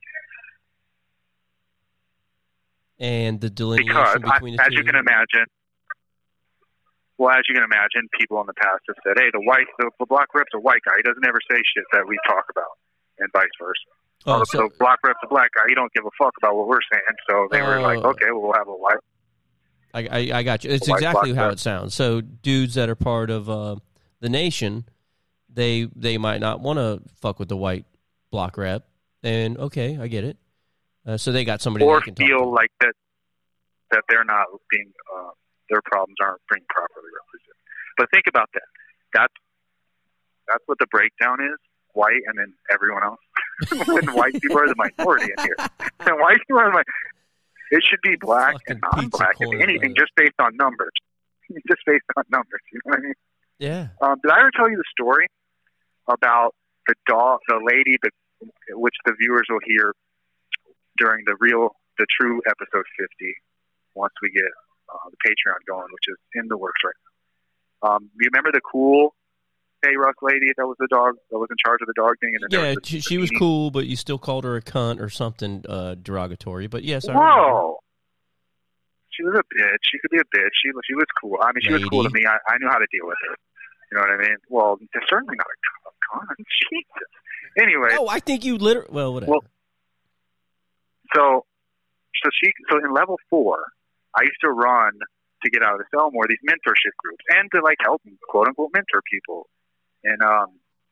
And the delineation because, between the I, two? as you can imagine, well, as you can imagine, people in the past have said, hey, the white, the, the block rep's a white guy. He doesn't ever say shit that we talk about, and vice versa. Oh, oh, so, so block rep's a black guy. He don't give a fuck about what we're saying. So they uh, were like, okay, well, we'll have a white. I, I, I got you. It's exactly how rep. It sounds. So dudes that are part of uh, the nation, they they might not want to fuck with the white block rep. And, okay, I get it. Uh, so they got somebody or they can talk feel to. like that that they're not being uh, their problems aren't being properly represented. But think about that. That's that's what the breakdown is. White and then everyone else. When white people are the minority in here, and white people are the it should be black Fucking and non-black. If anything, just based on numbers. Just based on numbers. You know what I mean? Yeah. Um, did I ever tell you the story about the dog, the lady, the, which the viewers will hear during the real, the true episode fifty, once we get uh, the Patreon going, which is in the works right now. Um, you remember the cool Hey Russ lady that was the dog that was in charge of the dog thing? And yeah, the, she, the she was cool, but you still called her a cunt or something uh, derogatory. But yes, I Whoa. remember. She was a bitch. She could be a bitch. She she was cool. I mean, she lady. was cool to me. I, I knew how to deal with her. You know what I mean? Well, they're certainly not a cunt. Jesus. Anyway. Oh, I think you literally. Well, whatever. Well, so, so she. So in level four, I used to run to get out of the cell more these mentorship groups and to like help quote unquote mentor people. And um,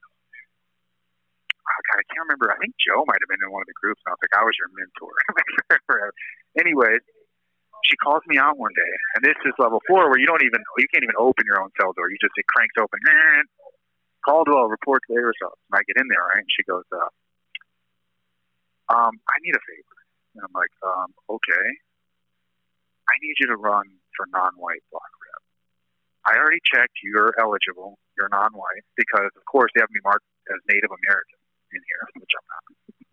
oh God, I can't remember. I think Joe might have been in one of the groups. And I was like, I was your mentor. Anyways, she calls me out one day, and this is level four where you don't even you can't even open your own cell door. You just it cranks open. Caldwell reports the results. And I get in there, right? And she goes, uh, um, I need a favor. And I'm like, um, okay. I need you to run for non-white block rep. I already checked. You're eligible. You're non-white because, of course, they have me marked as Native American in here, which I'm not.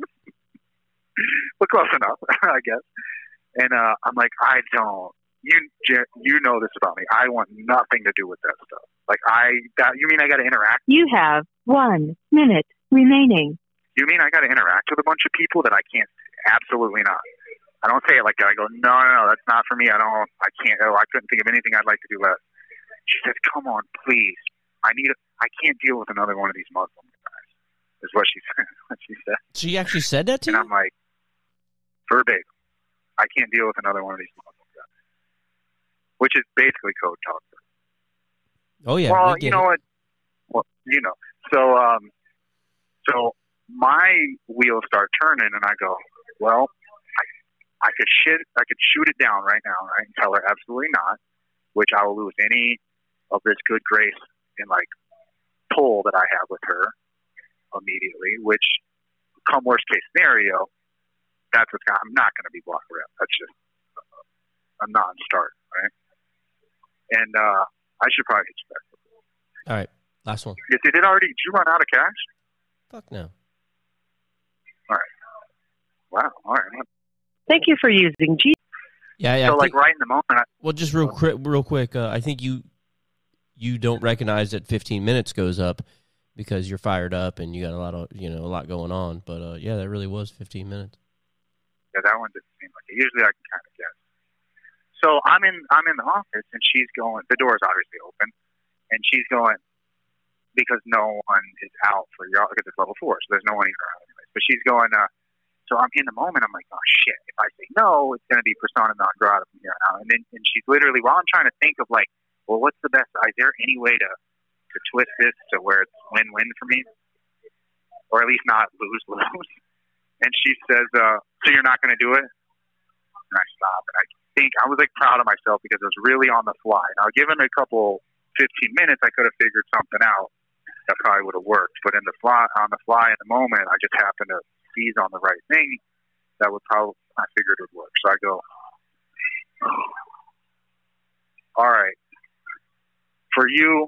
But close enough, I guess. And uh, I'm like, I don't. You you know this about me. I want nothing to do with that stuff. Like I, that, you mean I got to interact? You have one minute remaining. You mean I got to interact with a bunch of people that I can't? Absolutely not. I don't say it like that. I go, no, no, no, that's not for me. I don't. I can't. Oh, I couldn't think of anything I'd like to do less. She said, come on, please. I need. A, I can't deal with another one of these Muslim guys. Is what she said. What she said. She actually said that to and you? And I'm like, verbatim. I can't deal with another one of these Muslim guys. Which is basically code talk. Oh yeah. Well, we you know it. what? Well, you know. So, um, so my wheels start turning, and I go, well, I, I could shit. I could shoot it down right now, right, and tell her absolutely not, which I will lose any of this good grace and like pull that I have with her immediately. Which, come worst case scenario, that's what's got, I'm not going to be block rep. That's just a, a non-start, right? And uh, I should probably get you back. All right, last one. Did it already? Did you run out of cash? Fuck no. wow, all right. Thank you for using G. Yeah, yeah. So, I like, think- right in the moment, I, well, just real quick, real quick. Uh, I think you you don't recognize that fifteen minutes goes up because you're fired up and you got a lot of you know a lot going on. But uh, yeah, that really was fifteen minutes. yeah, that one didn't seem like it. Usually I can kind of guess. So I'm in I'm in the office, and she's going, the door's obviously open, and she's going, because no one is out for y'all, because it's level four, so there's no one even around anyways. But she's going, uh, so I'm in the moment, I'm like, oh shit, if I say no, it's going to be persona non grata from here on out. And then and she's literally, while I'm trying to think of like, well, what's the best, is there any way to, to twist this to where it's win-win for me? Or at least not lose-lose. And she says, uh, so you're not going to do it? And I stop, and I think, I was like proud of myself because it was really on the fly. Now, given a couple, fifteen minutes, I could have figured something out that probably would have worked. But in the fly, on the fly in the moment, I just happened to seize on the right thing that would probably, I figured would work. So I go, oh, all right, for you,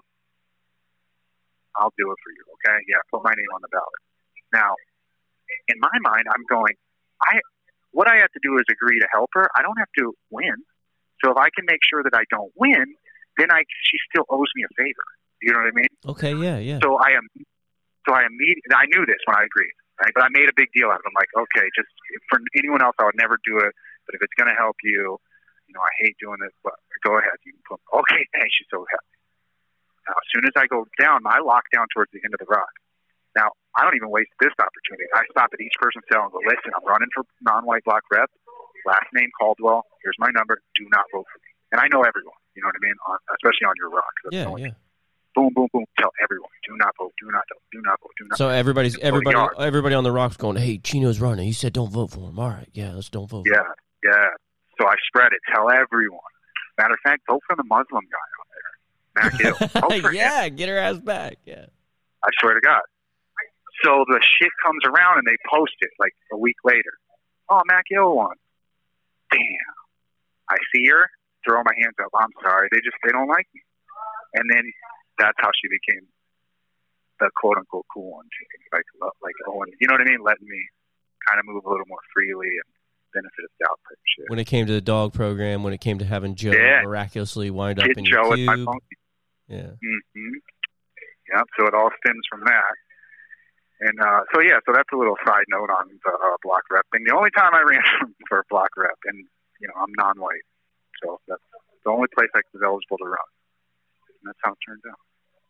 I'll do it for you, okay? Yeah, put my name on the ballot. Now, in my mind, I'm going, I, what I have to do is agree to help her. I don't have to win. So if I can make sure that I don't win, then I, she still owes me a favor. You know what I mean? Okay, yeah, yeah. So I am, so I immediately, I knew this when I agreed, right? But I made a big deal out of it. I'm like, okay, just for anyone else, I would never do it. But if it's going to help you, you know, I hate doing this, but go ahead. You can put, okay, thanks. She's so happy. Now, as soon as I go down, I lock down towards the end of the rock. Now, I don't even waste this opportunity. I stop at each person's cell and go, listen, I'm running for non-white block rep. Last name Caldwell. Here's my number. Do not vote for me. And I know everyone. You know what I mean? On, especially on your rock. That's yeah, only, yeah. Boom, boom, boom. Tell everyone. Do not vote. Do not vote. Do not vote. Do not. So everybody's vote. everybody Vote yard. everybody on the rocks going, hey, Chino's running. He said don't vote for him. All right, yeah, let's don't vote. Yeah, yeah. So I spread it. Tell everyone. Matter of fact, vote for the Muslim guy out there. Mac Hill. Vote for yeah, him. get her ass back. Yeah. I swear to God. So the shit comes around and they post it like a week later. Oh, Mac Hill won. Damn. I see her, throw my hands up. I'm sorry. They just, they don't like me. And then that's how she became the quote unquote cool one. Like, like, oh, you know what I mean? Letting me kind of move a little more freely and benefit of doubt type shit. When it came to the dog program, when it came to having Joe Yeah. miraculously wind up Get in Joe your with my cube. phone. Yeah. Mm-hmm. Yep. So it all stems from that. And uh, so, yeah, so that's a little side note on the uh, block rep thing. The only time I ran for block rep, and, you know, I'm non-white. So that's the only place I was eligible to run. And that's how it turned out.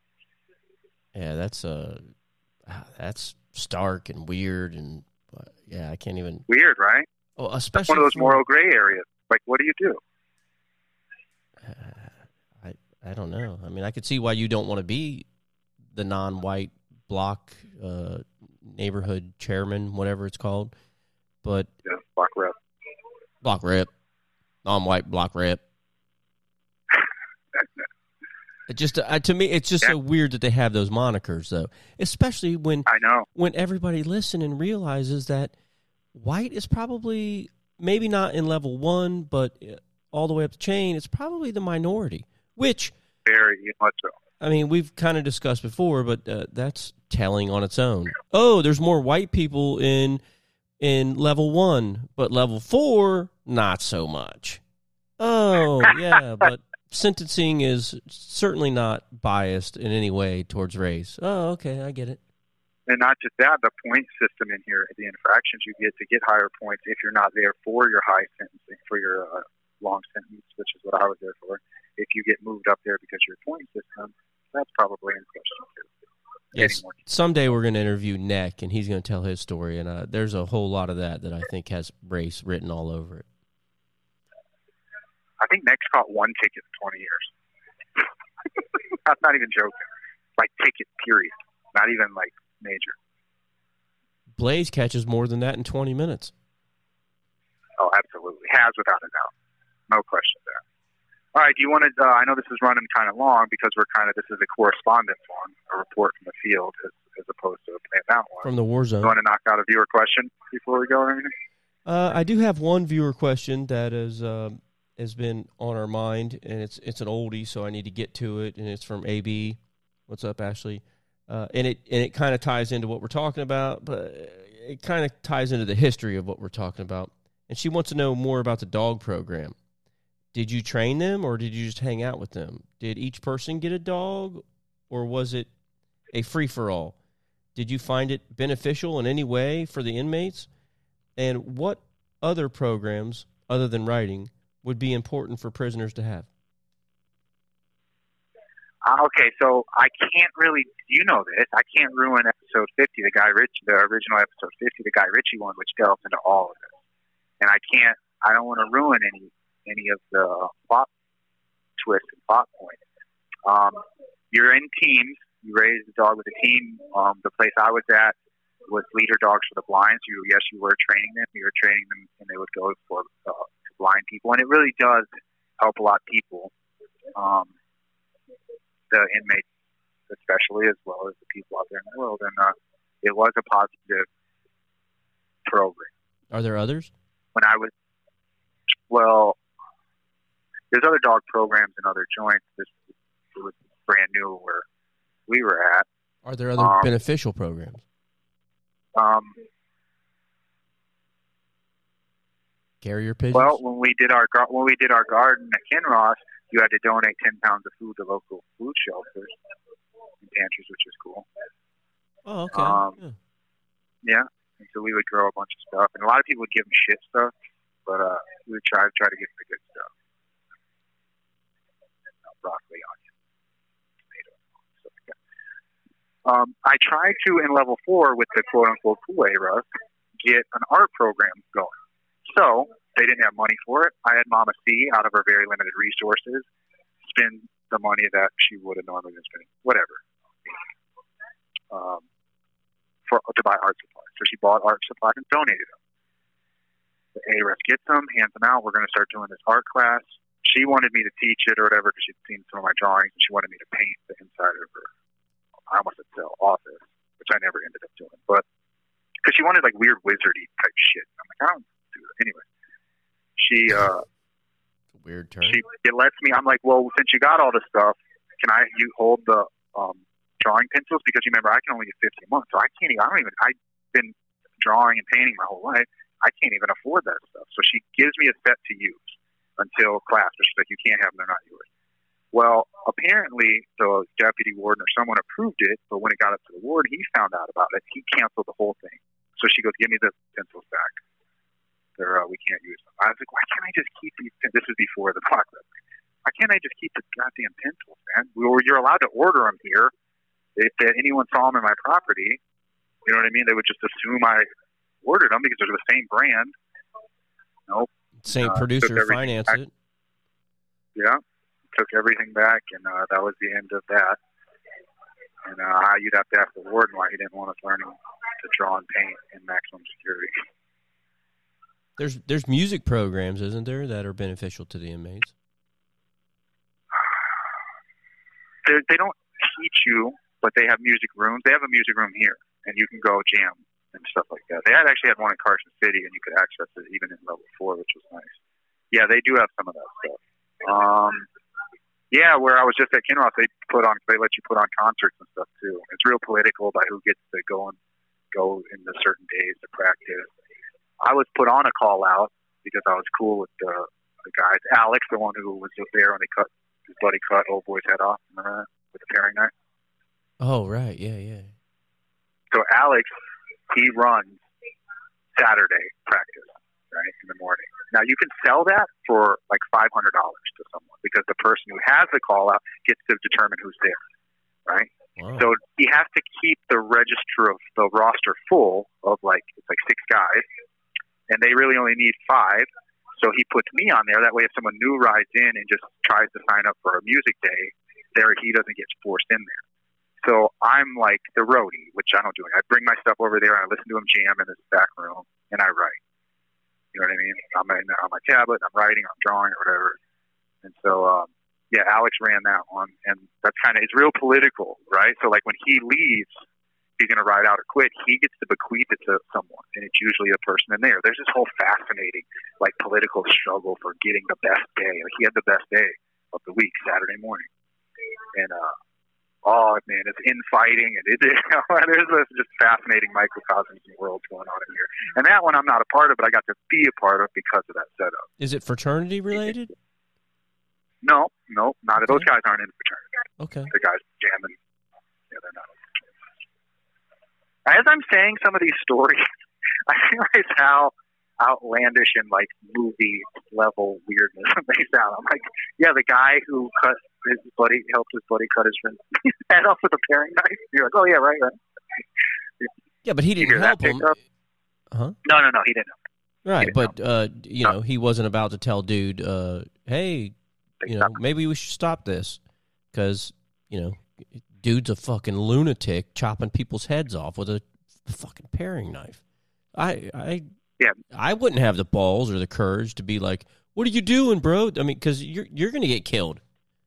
Yeah, that's uh, that's stark and weird, and uh, yeah, I can't even. Weird, right? Oh, That's especially one of those for, moral gray areas. Like, what do you do? Uh, I I don't know. I mean, I could see why you don't want to be the non-white block uh, neighborhood chairman, whatever it's called, but Yeah, block rep. block rep, non-white block rep. It just uh, to me, it's just Yeah. so weird that they have those monikers, though. Especially when I know. when everybody listening realizes that white is probably maybe not in level one, but all the way up the chain, it's probably the minority. Which, Very much so. I mean, we've kind of discussed before, but uh, that's telling on its own. Oh, there's more white people in in level one, but level four, not so much. Oh, yeah, but sentencing is certainly not biased in any way towards race. Oh, okay, I get it. And not just that, the point system in here, the infractions you get to get higher points if you're not there for your high sentencing, for your uh, long sentence, which is what I was there for. If you get moved up there because of your point system, that's probably in question too. Yes, someday we're going to interview Neck, and he's going to tell his story, and uh, there's a whole lot of that that I think has race written all over it. I think Neck's caught one ticket in twenty years. I'm not even joking. Like, ticket, period. Not even, like, major. Blaze catches more than that in twenty minutes. Oh, absolutely. Has without a doubt. No question there. All right, do you want to, uh, I know this is running kind of long because we're kind of, this is a correspondence one, a report from the field as, as opposed to a planned out one. From the war zone. You want to knock out a viewer question before we go or anything? Uh, I do have one viewer question that is, um, has been on our mind, and it's it's an oldie, so I need to get to it, and it's from A B. What's up, Ashley? Uh, and it and it kind of ties into what we're talking about, but it kind of ties into the history of what we're talking about. And she wants to know more about the dog program. Did you train them, or did you just hang out with them? Did each person get a dog, or was it a free-for-all? Did you find it beneficial in any way for the inmates? And what other programs, other than writing, would be important for prisoners to have? Uh, okay, so I can't really, you know this, I can't ruin episode fifty, the Guy Ritchie, the original episode fifty, the Guy Ritchie one, which delves into all of this. And I can't, I don't want to ruin any any of the plot twists and plot points. Um, you're in teams. You raise the dog with a team. Um, the place I was at was leader dogs for the blind. So you, yes, you were training them. You were training them, and they would go for uh, to blind people. And it really does help a lot of people, um, the inmates especially, as well as the people out there in the world. And uh, it was a positive program. Are there others? When I was, well, there's other dog programs in other joints. This it was brand new where we were at. Are there other um, beneficial programs? Um, Carrier pigeons? Well, when we did our when we did our garden at Kinross, you had to donate ten pounds of food to local food shelters and pantries, which was cool. Oh, okay. Um, yeah. yeah. And so we would grow a bunch of stuff, and a lot of people would give them shit stuff, but uh, we would try try to get the good stuff. Broccoli, onion, tomato, stuff like that. Um, I tried to, in level four, with the quote-unquote Kool-Aid Russ, get an art program going. So they didn't have money for it. I had Mama C, out of her very limited resources, spend the money that she would have normally been spending, whatever, um, for to buy art supplies. So she bought art supplies and donated them. The A R E S gets them, hands them out. We're going to start doing this art class. She wanted me to teach it or whatever because she'd seen some of my drawings, and she wanted me to paint the inside of her, I almost said cell, office, which I never ended up doing. But because she wanted like weird wizardy type shit. I'm like, I don't do that. Anyway, she, uh, weird turn. She, it lets me, I'm like, well, since you got all this stuff, can I, you hold the um, drawing pencils? Because you remember, I can only get fifty a month, so I can't even, I don't even, I've been drawing and painting my whole life. I can't even afford that stuff. So she gives me a set to use until class, but she's like, you can't have them, they're not yours. Well, apparently the deputy warden or someone approved it, but when it got up to the warden, he found out about it. He canceled the whole thing. So she goes, give me the pencils back. They're, uh, we can't use them. I was like, why can't I just keep these pen-? This was before the clock. Why can't I just keep the goddamn pencils, man? We were, you're allowed to order them here. If anyone saw them in my property, you know what I mean? They would just assume I ordered them because they're the same brand. Nope. Same uh, producer finance it. Yeah. Took everything back, and uh, that was the end of that. And uh, you'd have to ask the warden why he didn't want us learning to draw and paint in maximum security. There's there's music programs, isn't there, that are beneficial to the inmates? They're, they don't teach you, but they have music rooms. They have a music room here, and you can go jam and stuff like that. They had actually had one in Carson City, and you could access it even in level four, which was nice. Yeah, they do have some of that stuff. Um, yeah, where I was just at Kinross, they put on, they let you put on concerts and stuff too. It's real political by who gets to go and go in the certain days to practice. I was put on a call out because I was cool with the, the guys. Alex, the one who was just there when they cut his buddy cut old boy's head off. Remember that with the paring knife? Oh right, yeah, yeah. So Alex, he runs Saturday practice, right, in the morning. Now, you can sell that for like five hundred dollars to someone because the person who has the call out gets to determine who's there, right? Wow. So he has to keep the register of the roster full of like, it's like six guys, and they really only need five. So he puts me on there. That way, if someone new rides in and just tries to sign up for a music day, there he doesn't get forced in there. So I'm like the roadie, which I don't do. I bring my stuff over there, and I listen to him jam in this back room, and I write. You know what I mean? I'm in, on my tablet, I'm writing, I'm drawing, or whatever. And so, um, yeah, Alex ran that one, and that's kind of, it's real political, right? So, like, when he leaves, he's going to ride out or quit, he gets to bequeath it to someone, and it's usually a person in there. There's this whole fascinating, like, political struggle for getting the best day. Like, he had the best day of the week, Saturday morning. And, uh, oh man, it's infighting, and it, you know, there's this just fascinating microcosms and worlds going on in here. And that one I'm not a part of, but I got to be a part of because of that setup. Is it fraternity related? No, no, not Okay. those guys aren't in fraternity. Okay. The guys jamming, yeah, they're not. As I'm saying some of these stories, I realize how outlandish and like movie level weirdness they sound. I'm like, yeah, the guy who cut his buddy, helped his buddy cut his friend's head off with a paring knife. You're like, oh yeah, right, right. Yeah, but he You didn't hear that help him. pickup? Huh? No, no, no, he didn't. Right, didn't but uh, you No. know, he wasn't about to tell dude, uh, hey, you know, maybe we should stop this because you know, dude's a fucking lunatic chopping people's heads off with a fucking paring knife. I, I, Yeah. I wouldn't have the balls or the courage to be like, "What are you doing, bro?" I mean, because you're you're gonna get killed.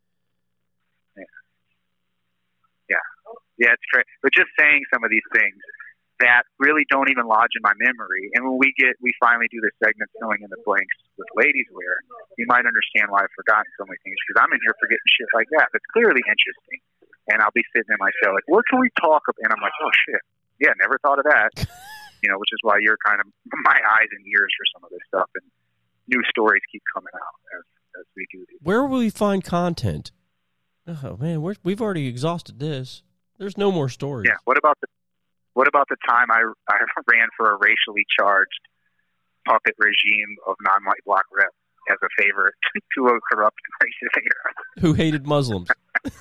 Yeah, it's crazy. But just saying some of these things that really don't even lodge in my memory. And when we get, we finally do this segment filling in the blanks with ladies wear, you might understand why I've forgotten so many things because I'm in here forgetting shit like that. It's clearly interesting. And I'll be sitting in my cell like, what can we talk about? And I'm like, oh shit. Yeah, never thought of that. You know, which is why you're kind of my eyes and ears for some of this stuff. And new stories keep coming out as, as we do these. Where will we find content? Oh man, we're, we've already exhausted this. There's no more stories. Yeah. What about the What about the time I, I ran for a racially charged puppet regime of non-white bloc rep as a favor to a corrupt and racist era? Who hated Muslims?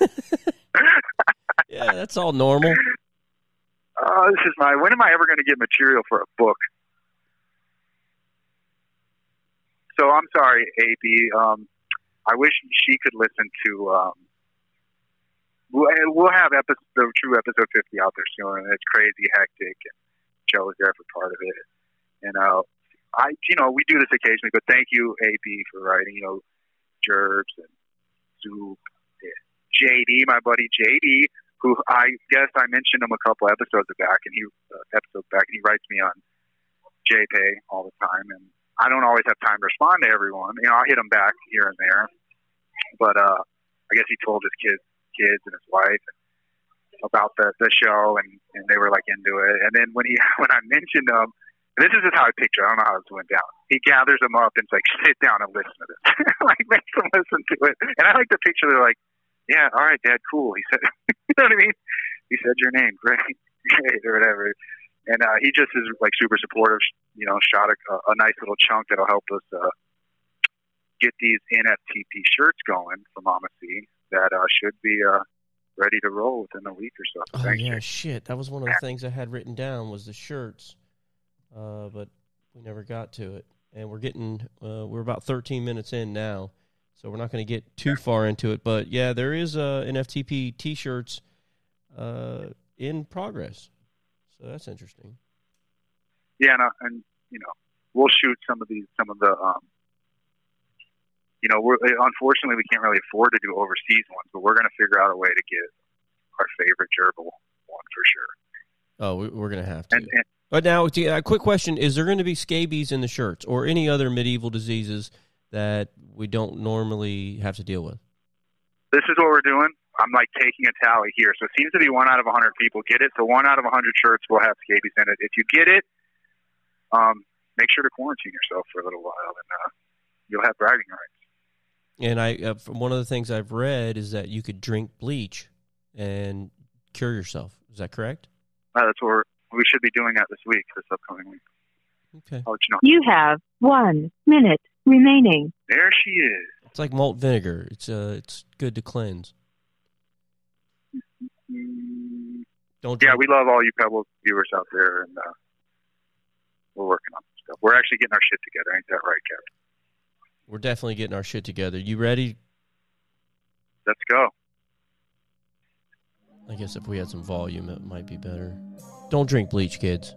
Yeah, that's all normal. Oh, this is my. When am I ever going to get material for a book? So I'm sorry, A B. Um, I wish she could listen to. Um, we'll, we'll have episode, the true episode fifty out there soon, and it's crazy hectic. And Joe was there for part of it, and uh, I, you know, we do this occasionally. But thank you, A B, for writing. You know, Jerbs and Zoop, J D, my buddy J D. Who I guess I mentioned him a couple episodes back, and he uh, episodes back, and he writes me on JPay all the time, and I don't always have time to respond to everyone. You know, I'll hit him back here and there, but uh, I guess he told his kids, kids and his wife about the the show, and, and they were like into it. And then when he when I mentioned him, and this is just how I picture. I don't know how this went down. He gathers them up and it's like, sit down and listen to this, like makes them listen to it. And I like to picture they're like, yeah, all right, Dad, cool. He said, you know what I mean? He said your name, great, great, or whatever. And uh, he just is like super supportive. You know, shot a, a nice little chunk that'll help us uh, get these N F T P shirts going for Mama C that uh, should be uh, ready to roll within a week or so. Oh Thanks, yeah, Jay. shit. That was one of the things I had written down was the shirts, uh, but we never got to it. And we're getting, uh, we're about thirteen minutes in now. So we're not going to get too far into it, but yeah, there is uh, N F T P T-shirts uh, in progress. So that's interesting. Yeah, and, uh, and you know, we'll shoot some of these, some of the, um, you know, we're unfortunately we can't really afford to do overseas ones, but we're going to figure out a way to get our favorite gerbil one for sure. Oh, we, we're going to have to. And, and but now, a quick question: is there going to be scabies in the shirts or any other medieval diseases that we don't normally have to deal with? this is what we're doing. I'm like taking a tally here. So it seems to be one out of a hundred people get it. So one out of a hundred shirts will have scabies in it. If you get it, um, make sure to quarantine yourself for a little while, and uh, you'll have bragging rights. And I, uh, one of the things I've read is that you could drink bleach and cure yourself. Is that correct? Uh, that's what we're, we should be doing that this week, this upcoming week. Okay. I'll let you know. You have one minute remaining. There she is. It's like malt vinegar. It's uh, it's good to cleanse. Mm, Don't. yeah, drink- we love all you Pebbles viewers out there, and uh, we're working on some stuff. We're actually getting our shit together. Ain't that right, Captain? We're definitely getting our shit together. You ready? Let's go. I guess if we had some volume, it might be better. Don't drink bleach, kids.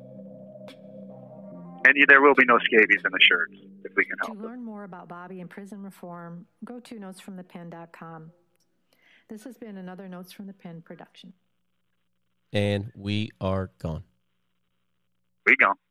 And you, there will be no scabies in the shirts, if we can To help it. learn more about Bobby and prison reform, go to notes from the pen dot com. This has been another Notes from the Pen production. And we are gone. We gone.